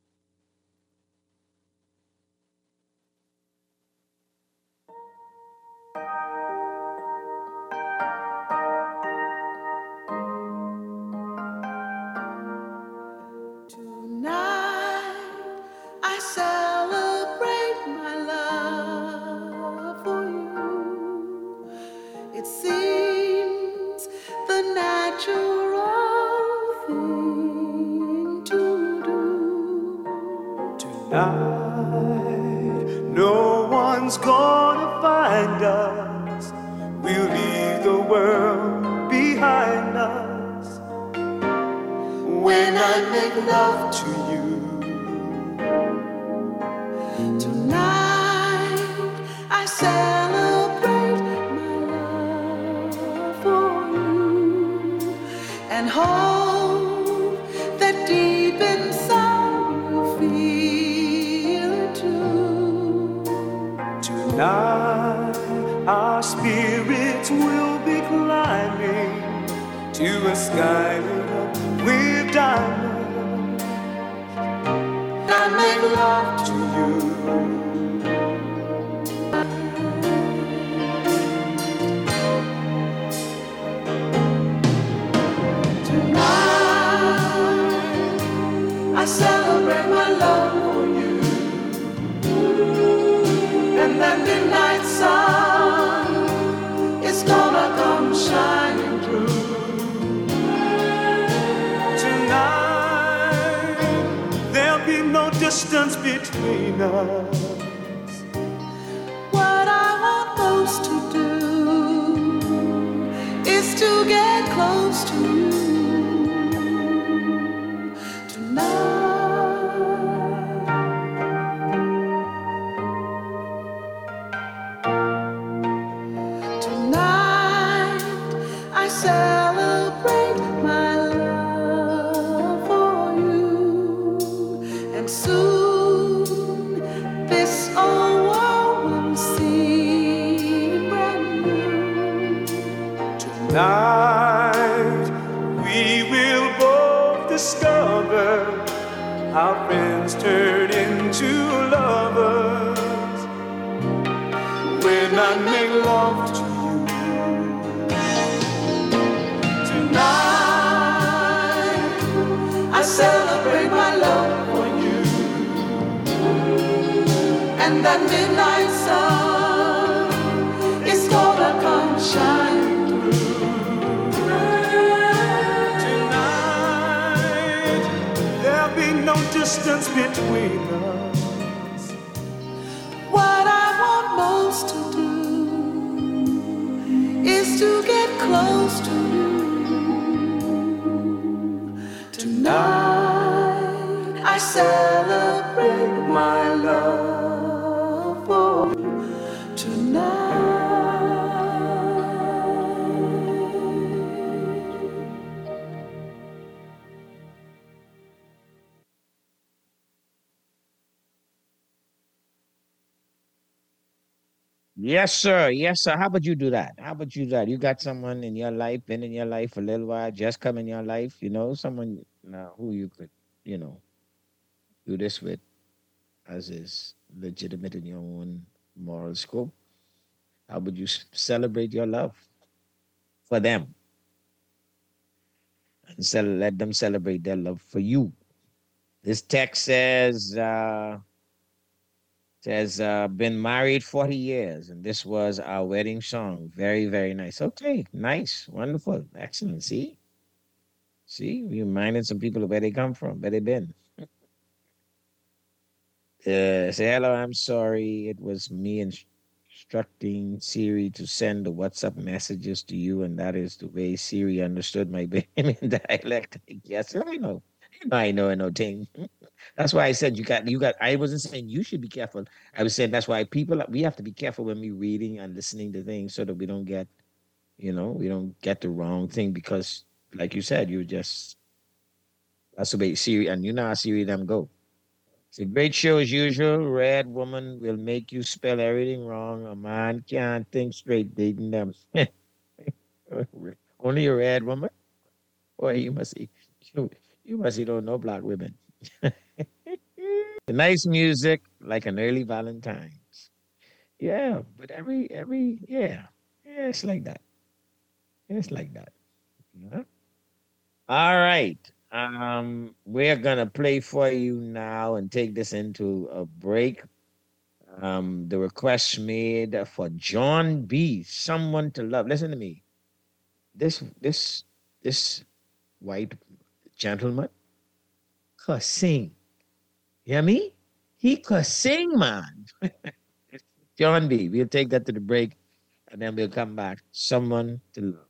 Speaker 2: Tonight I celebrate my love for you. It seems the natural thing to do.
Speaker 4: Tonight, no one's gonna find us. We'll leave the world behind us. When I make love to you,
Speaker 2: Tonight I celebrate my love for you and hope that deep inside you feel it too.
Speaker 4: tonight our spirits will be climbing to a sky lit up with diamonds.
Speaker 2: I make love to you. Tonight I celebrate my love for you, and that midnight sun is gonna come shining through.
Speaker 4: Tonight there'll be no distance between us.
Speaker 2: What I want most to do is to get close to you tonight. Tonight I celebrate my love for you, and soon this old world will seem brand new.
Speaker 4: Tonight we will both discover our friends turn into lovers when I make love to you.
Speaker 2: Tonight I celebrate my love for you, and that midnight sun is gonna come shining through.
Speaker 4: Tonight there'll be no distance between us.
Speaker 2: What I want most to do is to get close to you tonight. I celebrate my love for you tonight.
Speaker 5: Yes, sir. Yes, sir. How about you do that? How about you do that? You got someone in your life, been in your life for a little while, just come in your life, someone who you could, you know, do this with as is legitimate in your own moral scope. How would you celebrate your love for them and let them celebrate their love for you? This text says, been married 40 years, and this was our wedding song. Very, very nice. Okay, nice, wonderful, excellent. See, we reminded some people of where they come from, where they been. Say hello, I'm sorry. It was me instructing Siri to send the WhatsApp messages to you, and that is the way Siri understood my Bahamian dialect. Yes, I know. I know no thing. That's why I said you got. I wasn't saying you should be careful. I was saying that's why we have to be careful when we reading and listening to things so that we don't get, we don't get the wrong thing, because, like you said, you just that's the way Siri, and you know how Siri them go. It's a great show as usual. Red woman will make you spell everything wrong. A man can't think straight dating them. Only a red woman? Boy, you must don't know black women. The nice music, like an early Valentine's. Yeah, but yeah, it's like that. It's like that. Yeah. All right. We're gonna play for you now and take this into a break. The request made for John B. Someone to Love. Listen to me. This white gentleman could sing. Hear me? He could sing, man. John B. We'll take that to the break and then we'll come back. Someone to Love.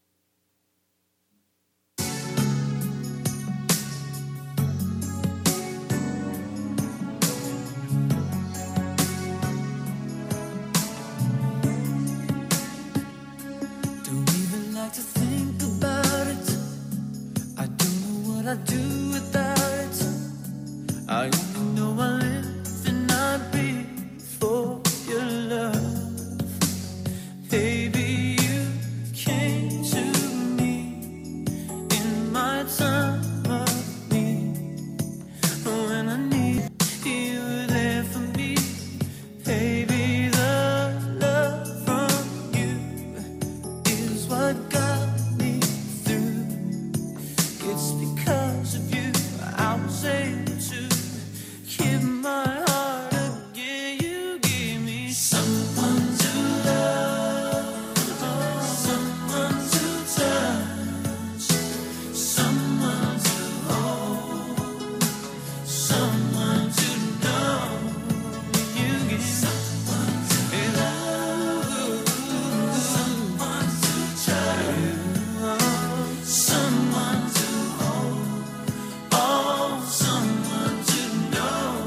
Speaker 2: To think about it, I don't know what I'd do without it. I only know I live and I breathe for your love. Baby, you came to me in my time of need. When I need you were there for me. Baby, the love from you is what got me through. It's because of you I was able to give my heart again. You gave me someone to love, someone to touch, someone to hold, someone to know. You gave someone to love, someone to touch, someone to hold, oh, someone to know.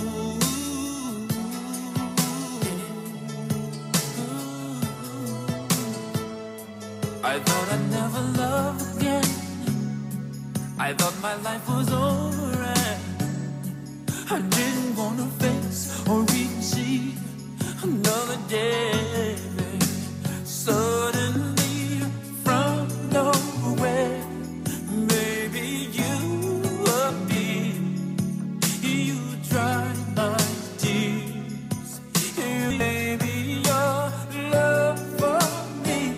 Speaker 2: I thought I'd never love again. I thought my life was over and I didn't want to face or even see another day. Suddenly from nowhere, maybe you appeared. You dried my tears. Maybe your love for me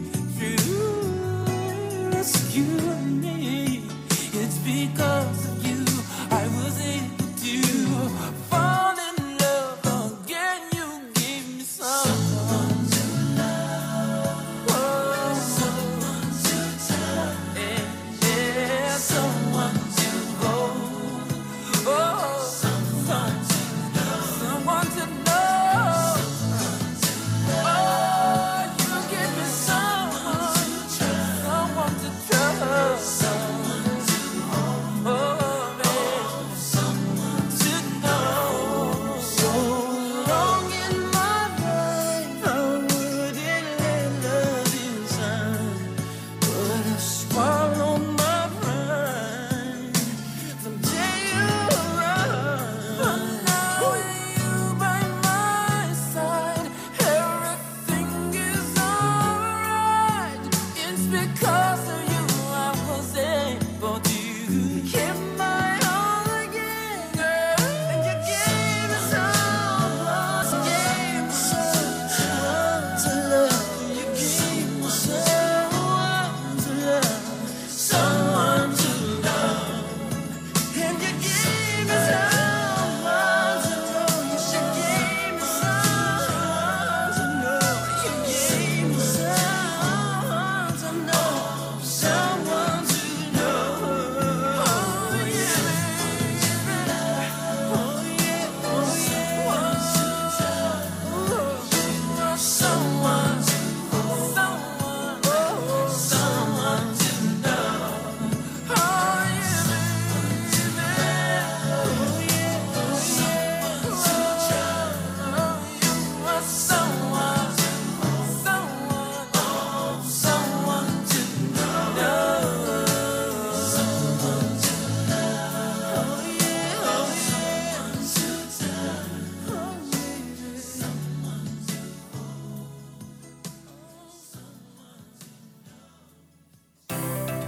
Speaker 2: you rescue me. It's because of you I was able to fall in love again. You gave me someone.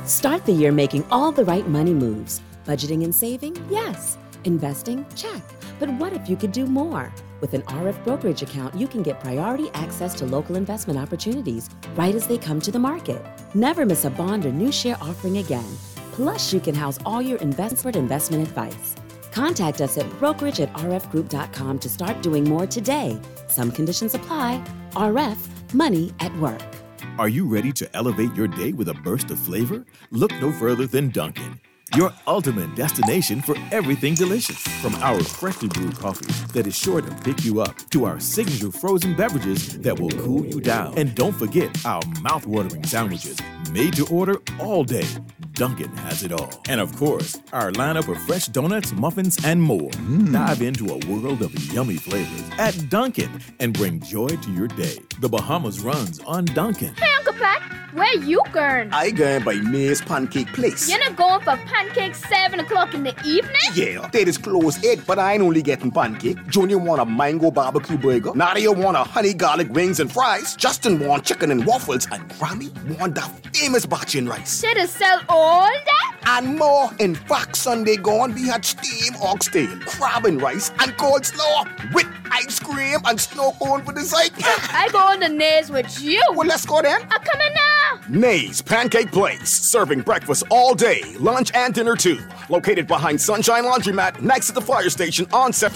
Speaker 12: Start the year making all the right money moves. Budgeting and saving? Yes. Investing? Check. But what if you could do more? With an RF brokerage account, you can get priority access to local investment opportunities right as they come to the market. Never miss a bond or new share offering again. Plus, you can house all your investment advice. Contact us at brokerage@rfgroup.com to start doing more today. Some conditions apply. RF, money at work.
Speaker 6: Are you ready to elevate your day with a burst of flavor? Look no further than Dunkin', your ultimate destination for everything delicious. From our freshly brewed coffee that is sure to pick you up, to our signature frozen beverages that will cool you down. And don't forget our mouth-watering sandwiches, made to order all day. Dunkin' has it all. And of course, our lineup of fresh donuts, muffins, and more. Dive into a world of yummy flavors at Dunkin' and bring joy to your day. The Bahamas runs on Dunkin'.
Speaker 7: Hey, Uncle Pat, where you going?
Speaker 23: I going by May's Pancake Place.
Speaker 7: You're not going for pancakes 7 o'clock in the evening?
Speaker 23: Yeah, they just close 8, but I ain't only getting pancake. Junior want a mango barbecue burger. Nadia want a honey garlic wings and fries. Justin want chicken and waffles. And Rami want that famous bachin rice.
Speaker 7: They just sell all that?
Speaker 23: And more. In fact, Sunday gone, we had steamed oxtail, crab and rice, and coleslaw with ice cream and snow cone for dessert.
Speaker 7: I go on the Nays with you.
Speaker 23: Well, let's go then.
Speaker 7: I'm coming now.
Speaker 23: Nays Pancake Place, serving breakfast all day, lunch and dinner too. Located behind Sunshine Laundromat, next to the fire station on set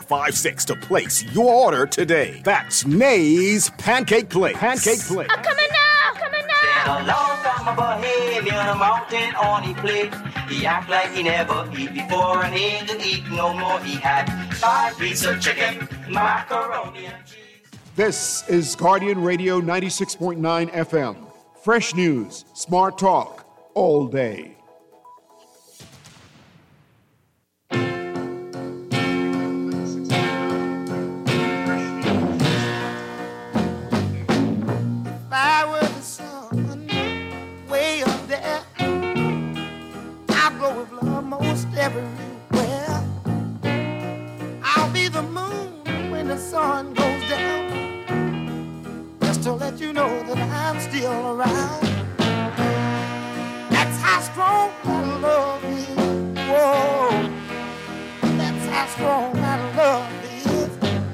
Speaker 23: 456 to place your order today. That's Nays Pancake Place. Pancake Place.
Speaker 7: I'm coming now. Coming now.
Speaker 16: A long time above him, near the mountain on his plate. He act like he never eat before, and he didn't eat no more. He had 5 pieces of chicken, macaroni and cheese.
Speaker 1: This is Guardian Radio 96.9 FM. Fresh news, smart talk, all day.
Speaker 11: If I were the sun way up there, I'd go with love most everywhere. I'll be the moon when the sun goes down, just to let you know that I'm still around. That's how strong my love is. Whoa, that's how strong my love is.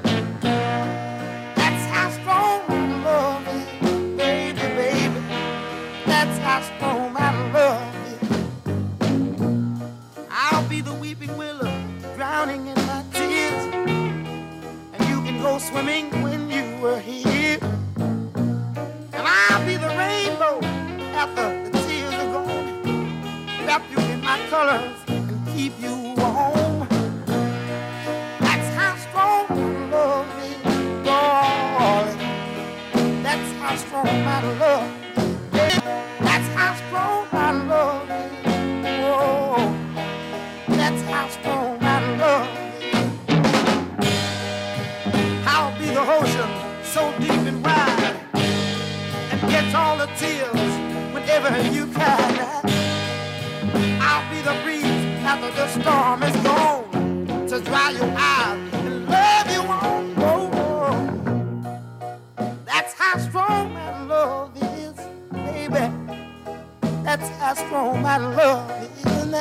Speaker 11: That's how strong my love is, baby, baby. That's how strong my love is. I'll be the weeping willow, drowning in my tears, and you can go swimming when you were here. And I'll be the rainbow after the tears are gone, wrap you in my colors and keep you warm. That's how strong my love is, darling. That's how strong my love is. That's how strong my love is. Whoa, that's how strong my love is. I'll be the ocean so deep and wide, and catch all the tears whenever you cry. I'll be the breeze after the storm is gone, to dry your eyes and love you on. Oh, that's how strong my love is, baby. That's how strong my love is.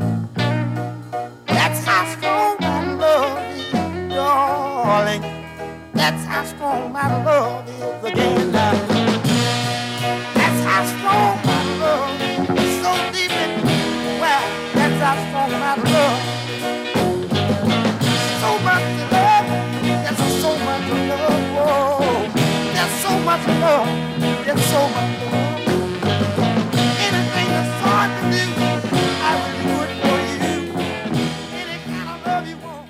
Speaker 11: That's how strong my love is, darling. That's how strong my love is again. That's how strong my love is, so deep and well. That's how strong my love is. So much love, there's so much love. Whoa, there's so much love, there's so much love. Anything that's hard to do, I will do it for you. Any kind of love you want.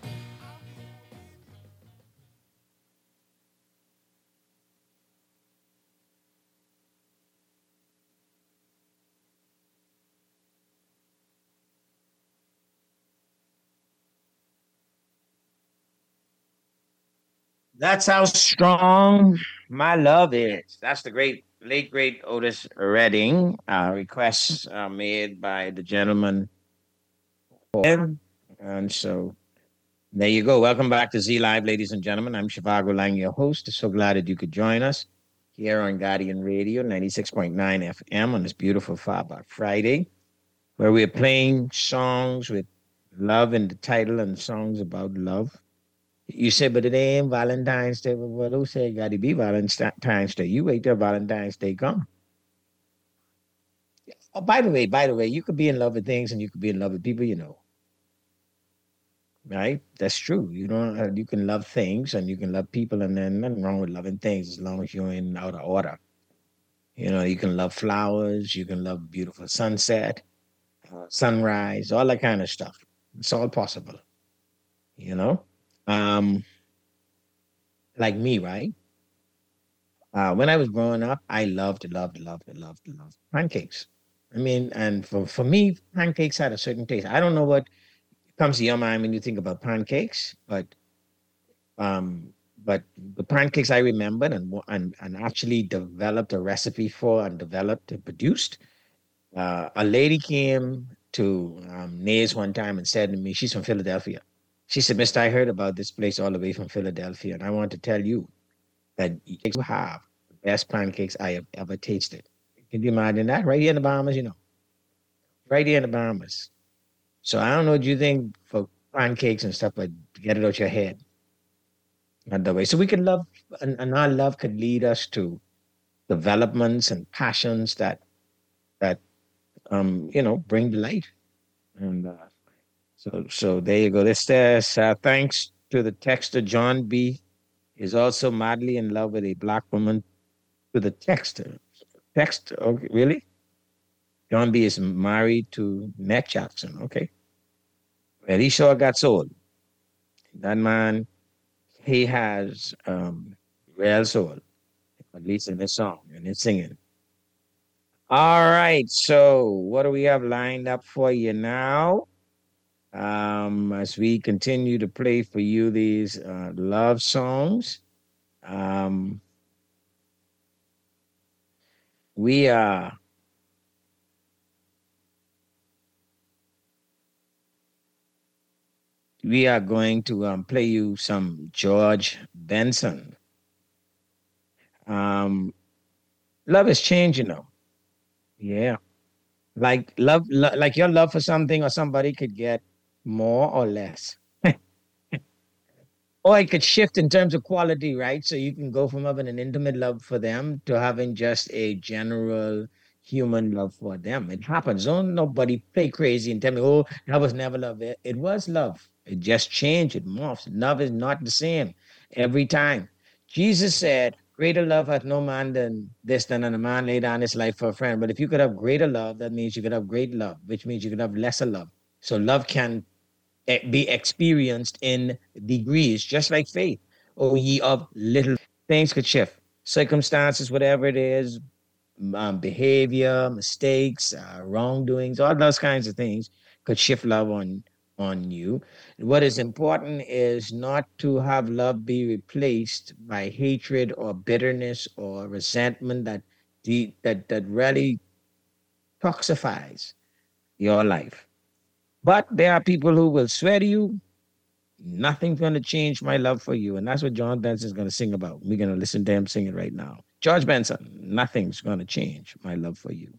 Speaker 5: That's how strong my love is. That's the late great Otis Redding. Requests made by the gentleman. And so there you go. Welcome back to Z Live, ladies and gentlemen. I'm Shivago Lang, your host. So glad that you could join us. here on Guardian Radio, 96.9 FM on this beautiful Fatback Friday, where we're playing songs with love in the title and songs about love. You say, but it ain't Valentine's Day. Well, who say it got to be Valentine's Day? You wait till Valentine's Day come. Oh, by the way, you could be in love with things and you could be in love with people, you know. Right? That's true. You don't. You can love things and you can love people, and then nothing wrong with loving things as long as you're in out of order. You know, you can love flowers, you can love beautiful sunset, sunrise, all that kind of stuff. It's all possible. You know, like me, right? When I was growing up, I loved pancakes. I mean, and for me, pancakes had a certain taste. I don't know what comes to your mind when you think about pancakes, but the pancakes I remembered and actually developed a recipe for and developed and produced. A lady came to Nays one time and said to me, she's from Philadelphia. She said, Mister, I heard about this place all the way from Philadelphia, and I want to tell you that you have the best pancakes I have ever tasted. Can you imagine that? Right here in the Bahamas, you know. Right here in the Bahamas. So I don't know what you think for pancakes and stuff, but get it out your head. Not that way. So we can love, and our love could lead us to developments and passions that bring delight. And so there you go. This thanks to the texter John B. is also madly in love with a black woman. To the texter. Okay, really? John B. is married to Ned Jackson. Okay. Well, he sure got soul. That man, he has real soul, at least in his song and his singing. All right. So what do we have lined up for you now? As we continue to play for you these love songs. We are going to play you some George Benson. Love has changed, you know. Yeah. Like like your love for something or somebody could get more or less. Or it could shift in terms of quality, right? So you can go from having an intimate love for them to having just a general human love for them. It happens. Don't nobody play crazy and tell me, oh, that was never love. It was love. It just changed. It morphs. Love is not the same every time. Jesus said, greater love hath no man than this, than a man lay down his life for a friend. But if you could have greater love, that means you could have great love, which means you could have lesser love. So love can be experienced in degrees, just like faith. O ye of little, things could shift. Circumstances, whatever it is, behavior, mistakes, wrongdoings, all those kinds of things could shift love on you. What is important is not to have love be replaced by hatred or bitterness or resentment that really toxifies your life. But there are people who will swear to you, nothing's going to change my love for you. And that's what John Benson is going to sing about. We're going to listen to him sing it right now. George Benson, nothing's going to change my love for you.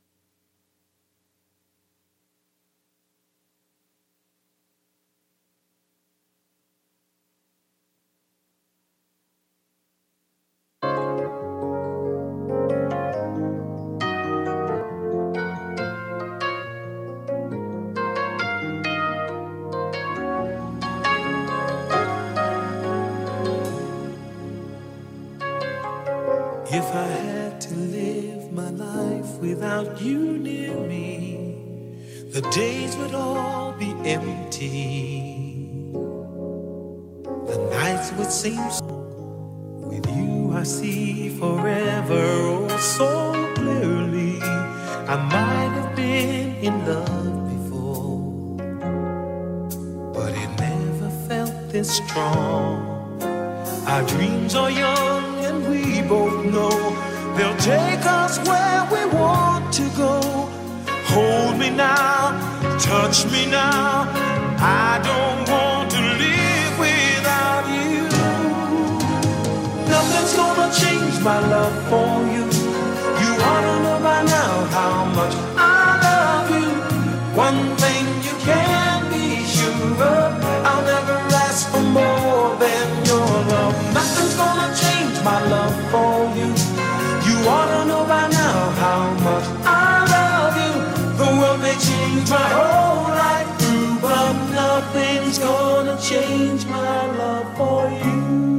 Speaker 4: If I had to live my life without you near me, the days would all be empty. The nights would seem so. With you I see forever oh so clearly. I might have been in love before, but it never felt this strong. Our dreams are young and we both know they'll take us where we want to go. Hold me now, touch me now. I don't want to live without you. Nothing's gonna change my love for you. You ought to know by now how much I love you. One thing you can be sure of, I'll never ask for more than your love. Nothing's gonna change my love for you. You ought to know by now how much I love you. The world may change my whole life through, but nothing's gonna change my love for you.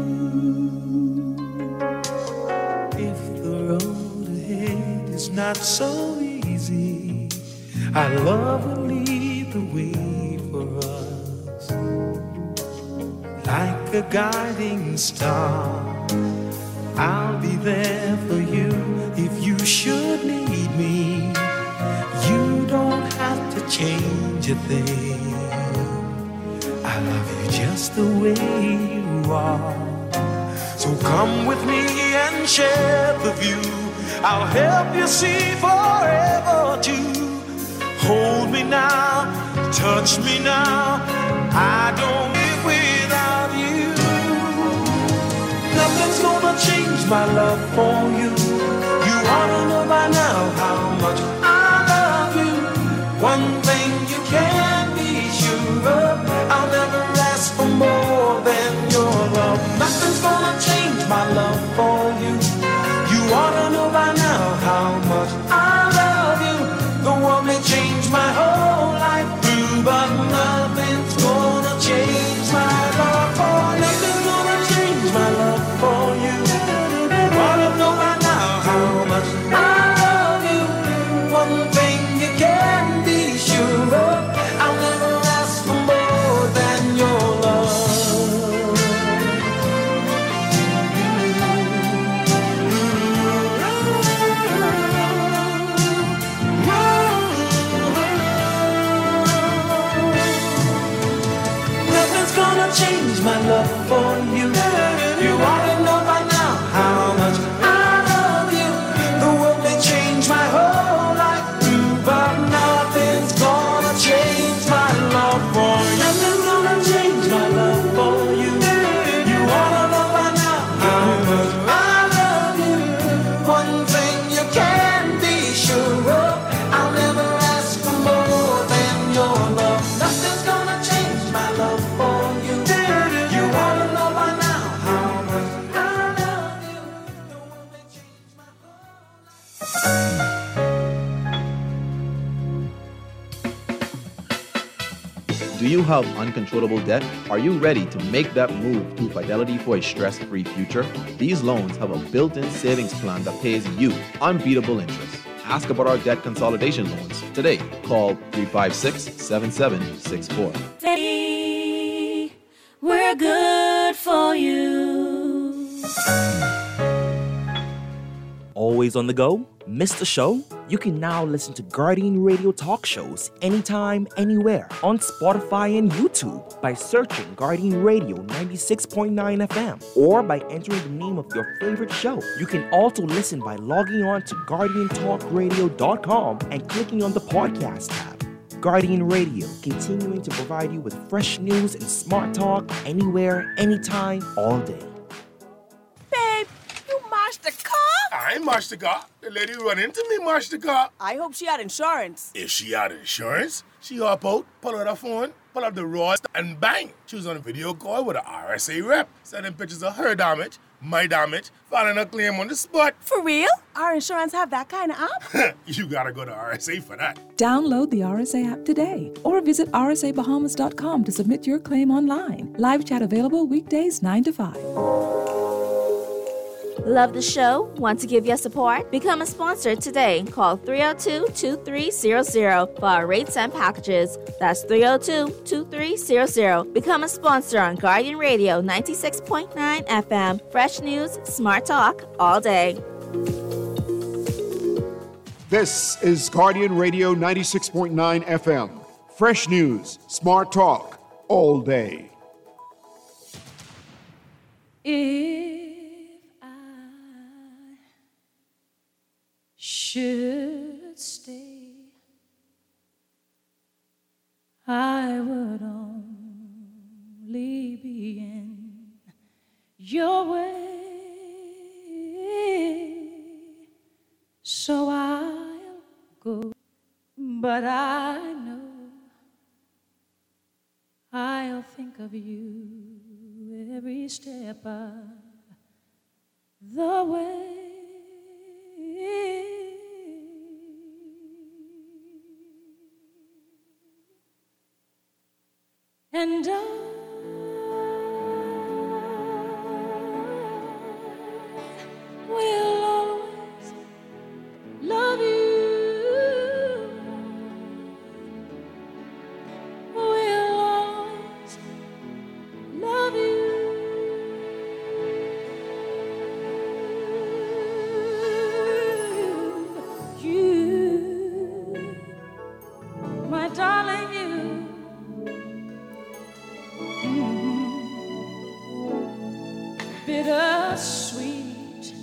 Speaker 4: If the road ahead is not so easy, our love will lead the way for us. Like a guiding star, I'll be there for you if you should need me. You don't have to change a thing. I love you just the way you are. So come with me and share the view. I'll help you see forever too. Hold me now, touch me now. I don't live without you. Nothing's gonna change my love for you. You ought to know by now how much I love you. One thing you can be sure of, I'll never ask for more than your love. Nothing's gonna change my love for you. You ought to know by now how much I love you. The world may change my whole life through, but nothing's gonna change my love for you. Nothing's gonna change my love for you. You ought to know by now how much I love you. One thing you can be sure of, I'll never ask for more than your love. Nothing's gonna change my love for you. You ought to know by now how much I love you. The world may change my whole life through, but nothing's gonna change my love for you. Nothing's gonna change my love for you. You ought to know by now how much I love you. One thing you can be sure of, I'll never ask for more than your love. Nothing's gonna change my love for you. You ought to know by now how much I love you. The world may change my whole life.
Speaker 3: Do you have uncontrollable debt? Are you ready to make that move to Fidelity for a stress-free future? These loans have a built-in savings plan that pays you unbeatable interest. Ask about our debt consolidation loans today. Call 356-7764.
Speaker 17: Hey, we're good for you.
Speaker 9: Always on the go? Missed a show? You can now listen to Guardian Radio talk shows anytime, anywhere on Spotify and YouTube by searching Guardian Radio 96.9 FM or by entering the name of your favorite show. You can also listen by logging on to GuardianTalkRadio.com and clicking on the podcast tab. Guardian Radio, continuing to provide you with fresh news and smart talk anywhere, anytime, all day.
Speaker 13: Babe, you mashed the car?
Speaker 14: I ain't mashed the car. The lady run into me, mashed the car.
Speaker 13: I hope she had insurance.
Speaker 14: If she had insurance, she hop out, pull out her phone, pull up the raw and bang. She was on a video call with an RSA rep, sending pictures of her damage, my damage, filing a claim on the spot.
Speaker 13: For real? Our insurance have that kind of app?
Speaker 14: You gotta go to RSA for that.
Speaker 15: Download the RSA app today or visit rsabahamas.com to submit your claim online. Live chat available weekdays 9 to 5.
Speaker 10: Love the show? Want to give your support? Become a sponsor today. Call 302-2300 for our rates and packages. That's 302-2300. Become a sponsor on Guardian Radio 96.9 FM. Fresh news, smart talk, all day.
Speaker 1: This is Guardian Radio 96.9 FM. Fresh news, smart talk, all day.
Speaker 17: Should stay, I would only be in your way.
Speaker 18: So I'll go, but I know I'll think of you every step of the way. And I will always love you. Will always love you. You, my darling, you. Bittersweet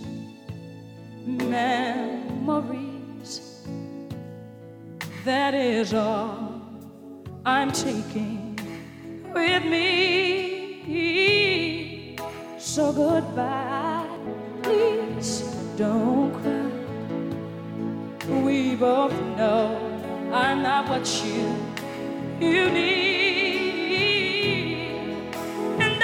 Speaker 18: memories. That is all I'm taking with me. So goodbye, please don't cry. We both know I'm not what you need. And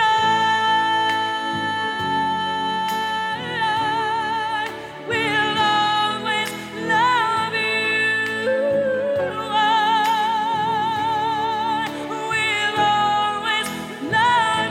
Speaker 18: I will always love you. I will always love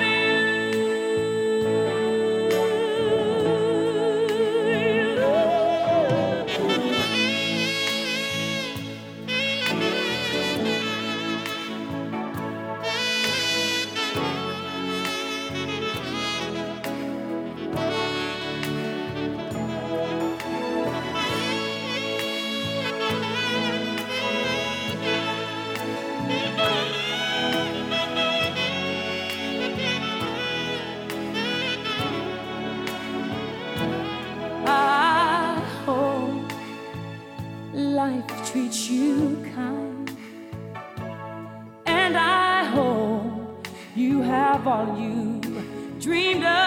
Speaker 18: I hope life treats you kind, and I hope you have all you dreamed of,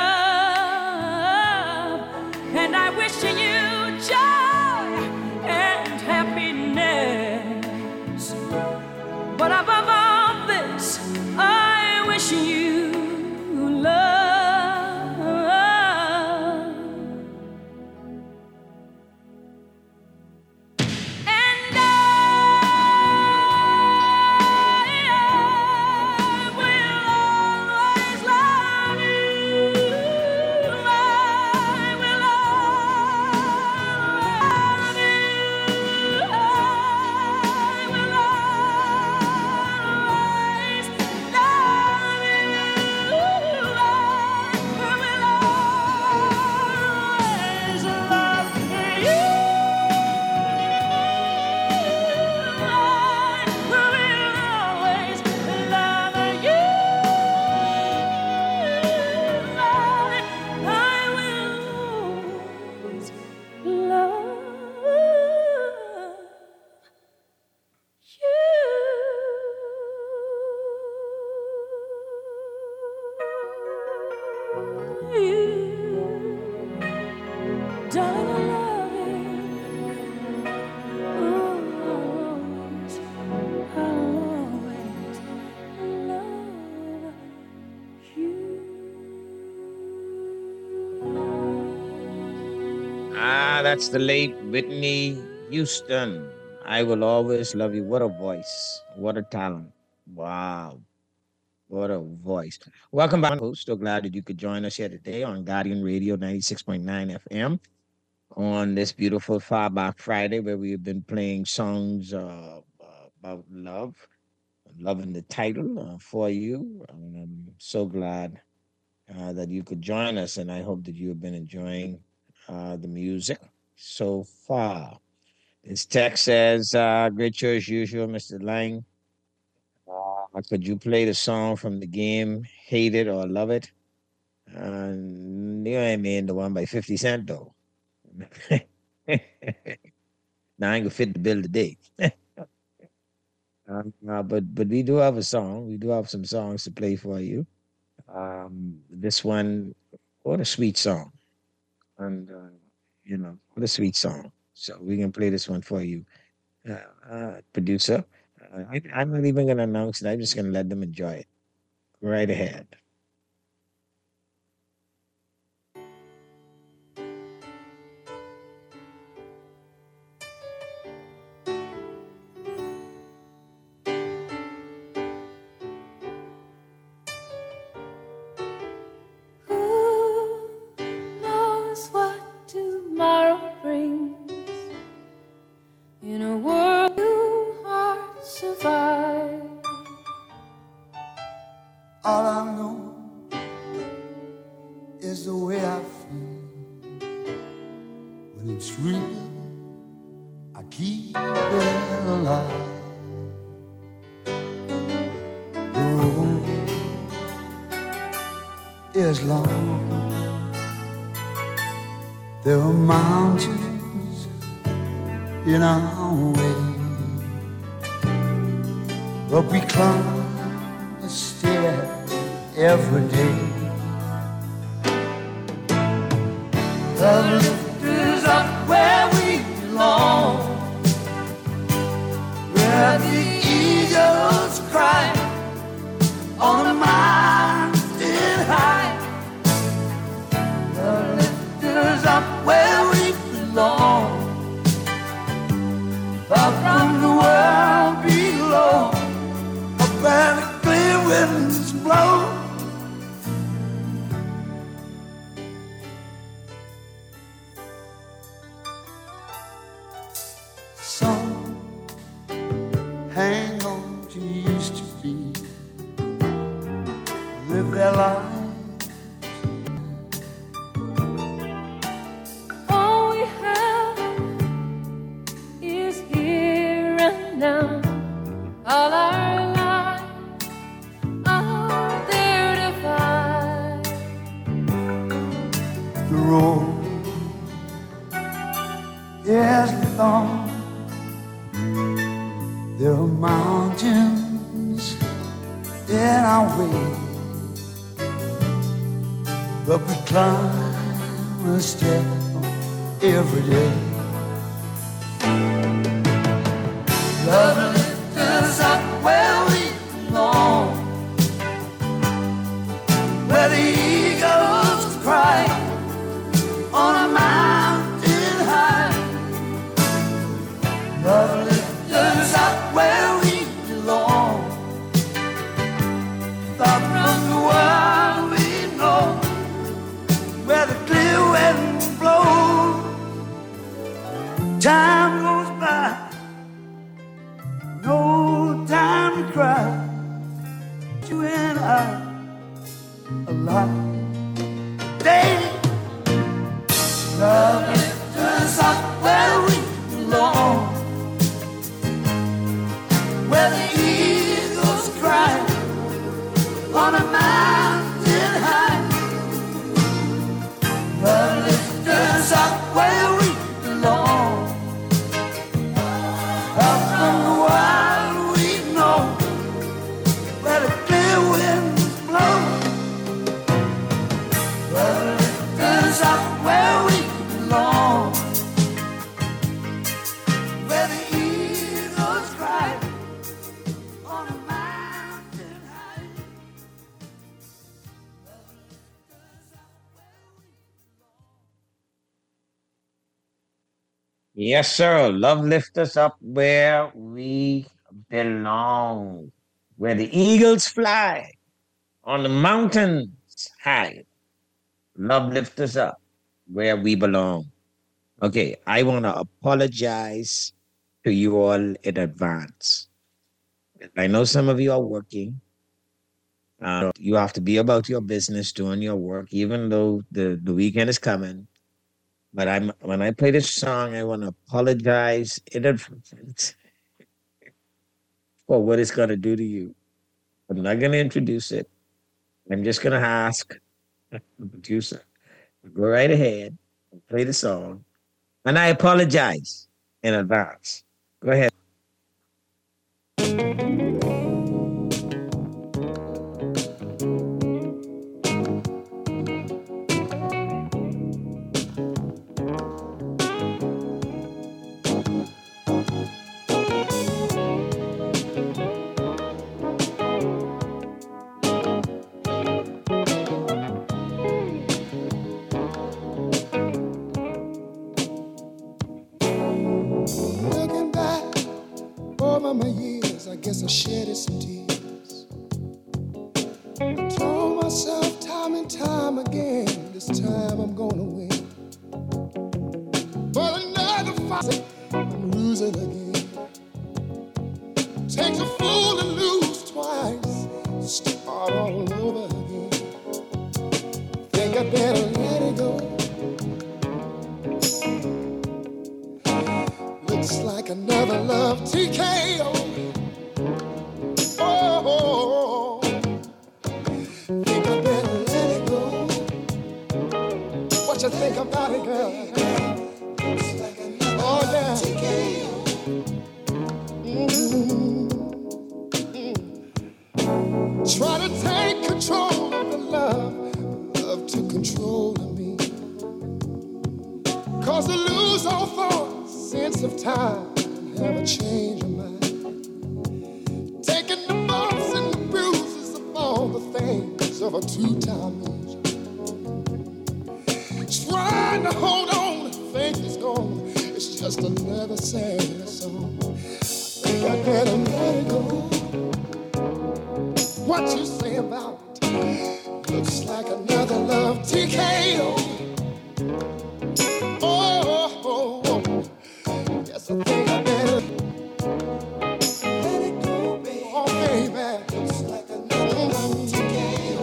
Speaker 18: and I wish you joy and happiness. But above all this, I wish you love. And I will always love you. I will always love you. I will always love you. I will always love you. Darling, I love you.
Speaker 5: That's the late Whitney Houston. I will always love you. What a voice. What a talent. Wow. What a voice. Welcome back, host. So glad that you could join us here today on Guardian Radio 96.9 FM on this beautiful Far Back Friday, where we have been playing songs about love, loving the title for you. And I'm so glad that you could join us, and I hope that you have been enjoying the music so far. This text says, great show as usual, Mr. Lang. Could you play the song from the game, Hate It or Love It? You ain't mean the one by 50 Cent, though. Now I ain't gonna fit the bill today. But we do have a song. We do have some songs to play for you. This one, what a sweet song. And, what a sweet song. So we can play this one for you, producer. I'm not even gonna announce it. I'm just gonna let them enjoy it. Go right ahead.
Speaker 17: Who knows what tomorrow brings? In a world too hard to survive.
Speaker 2: All I know is the way I feel. When it's real, I keep it alive. The road is long. There are mountains in our way, but we climb a stair every day. The lift is up where we belong, where the eagles cry on a mountain high. The lift is up where we belong, far from the world below, up where the clear winds blow. Some hang on to used to be, live their life.
Speaker 17: All we have is here and now. All our lives are there to find.
Speaker 2: The road is long. There are mountains in our way, but we climb a step every day. Love lifts us up where we belong, where the eagles cry on a mountain high. Love lifts us up where we belong, far from the world we know, where the clear winds blow. Time goes by, no time to cry. You and I, alive, daily. Love lifts us up where we belong, where the eagles cry on a mountain high. Love lifts us up where we belong, up from the wild we know, where the clear winds blow. Love lifts us up where we belong, where the eagles cry on a mountain high.
Speaker 5: Yes, sir. Love lift us up where we belong, where the eagles fly on the mountains high. Love lift us up where we belong. Okay, I want to apologize to you all in advance. I know some of you are working. You have to be about your business, doing your work, even though the weekend is coming. But when I play this song, I want to apologize in advance for what it's going to do to you. I'm not going to introduce it. I'm just going to ask the producer to go right ahead and play the song. And I apologize in advance. Go ahead.
Speaker 19: Over my years, I guess I shedded some tears. I told myself time and time again, this time I'm gonna win. But another fight, I'm losing again. Takes a fool to lose twice, start all over again. Think I better let it go. Looks like another love TKO. Oh, think I better let it go. What you think about it, girl? Looks like another love TKO. Try to take control of the love to control of me. Cause I lose all thought, sense of time, and have a change of mind. Taking the bumps and the bruises of all the things of a two-time loser. Trying to hold on, faith is gone. It's just another sad song. I think I better let it go. What you say about it? Looks like another love TKO. Oh, yes, I think I better let it go, baby. Oh, baby. Looks like another love TKO.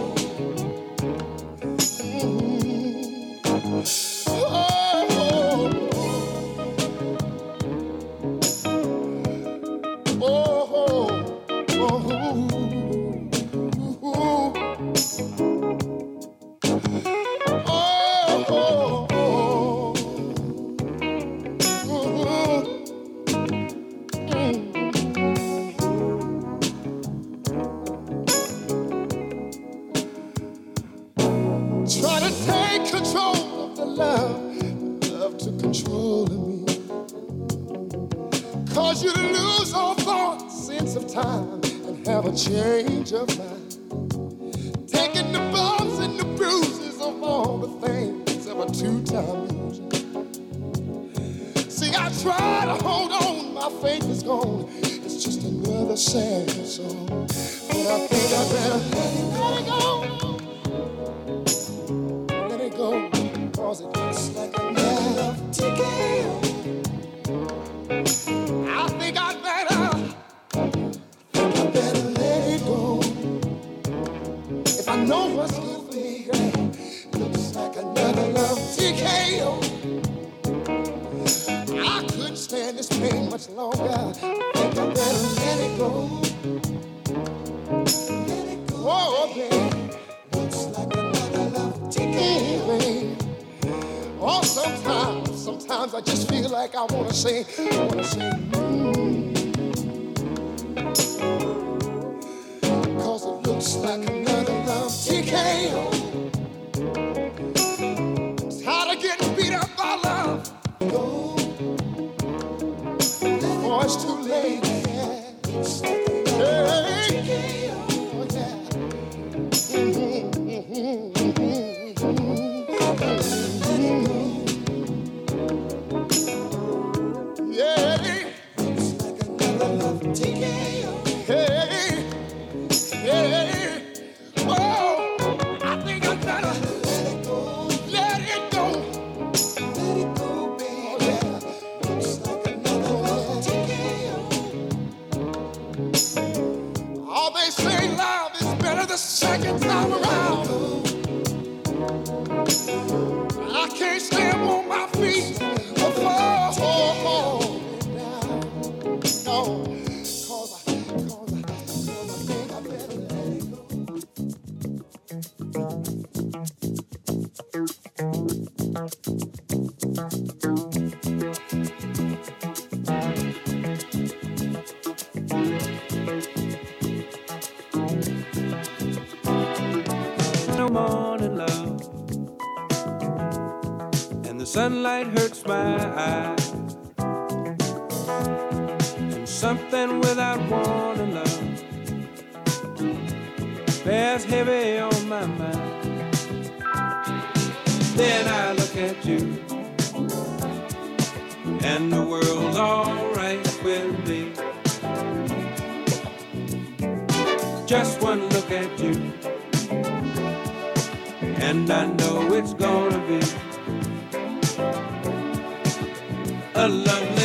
Speaker 19: Try to take control of the love to control of me. Cause you lose all thought, sense of time, and have a change of mind. Taking the bumps and the bruises of all the things of a two-time loser. See, I try to hold on, my faith is gone. It's just another sad song. But I think I better let it go. Go, cause it looks like another TKO. I think I better let it go. If I know what's good for me, girl, looks like another love TKO. I couldn't stand this pain much longer. I think I better let it go. Let it go. Oh, baby. Looks like another love TKO. Oh, sometimes I just feel like I wanna say, Cause it looks like another love TKO. Tired of getting beat up by love. Oh, it's too late. Looks like another TKO. Second time around, I can't stand on my feet or fall down. No, cause I think I better let it go.
Speaker 20: Morning love, and the sunlight hurts my eyes, and something without warning love bears heavy on my mind. Then I look at you, and the world's all right with me. just one look at you, and I know it's gonna be a lovely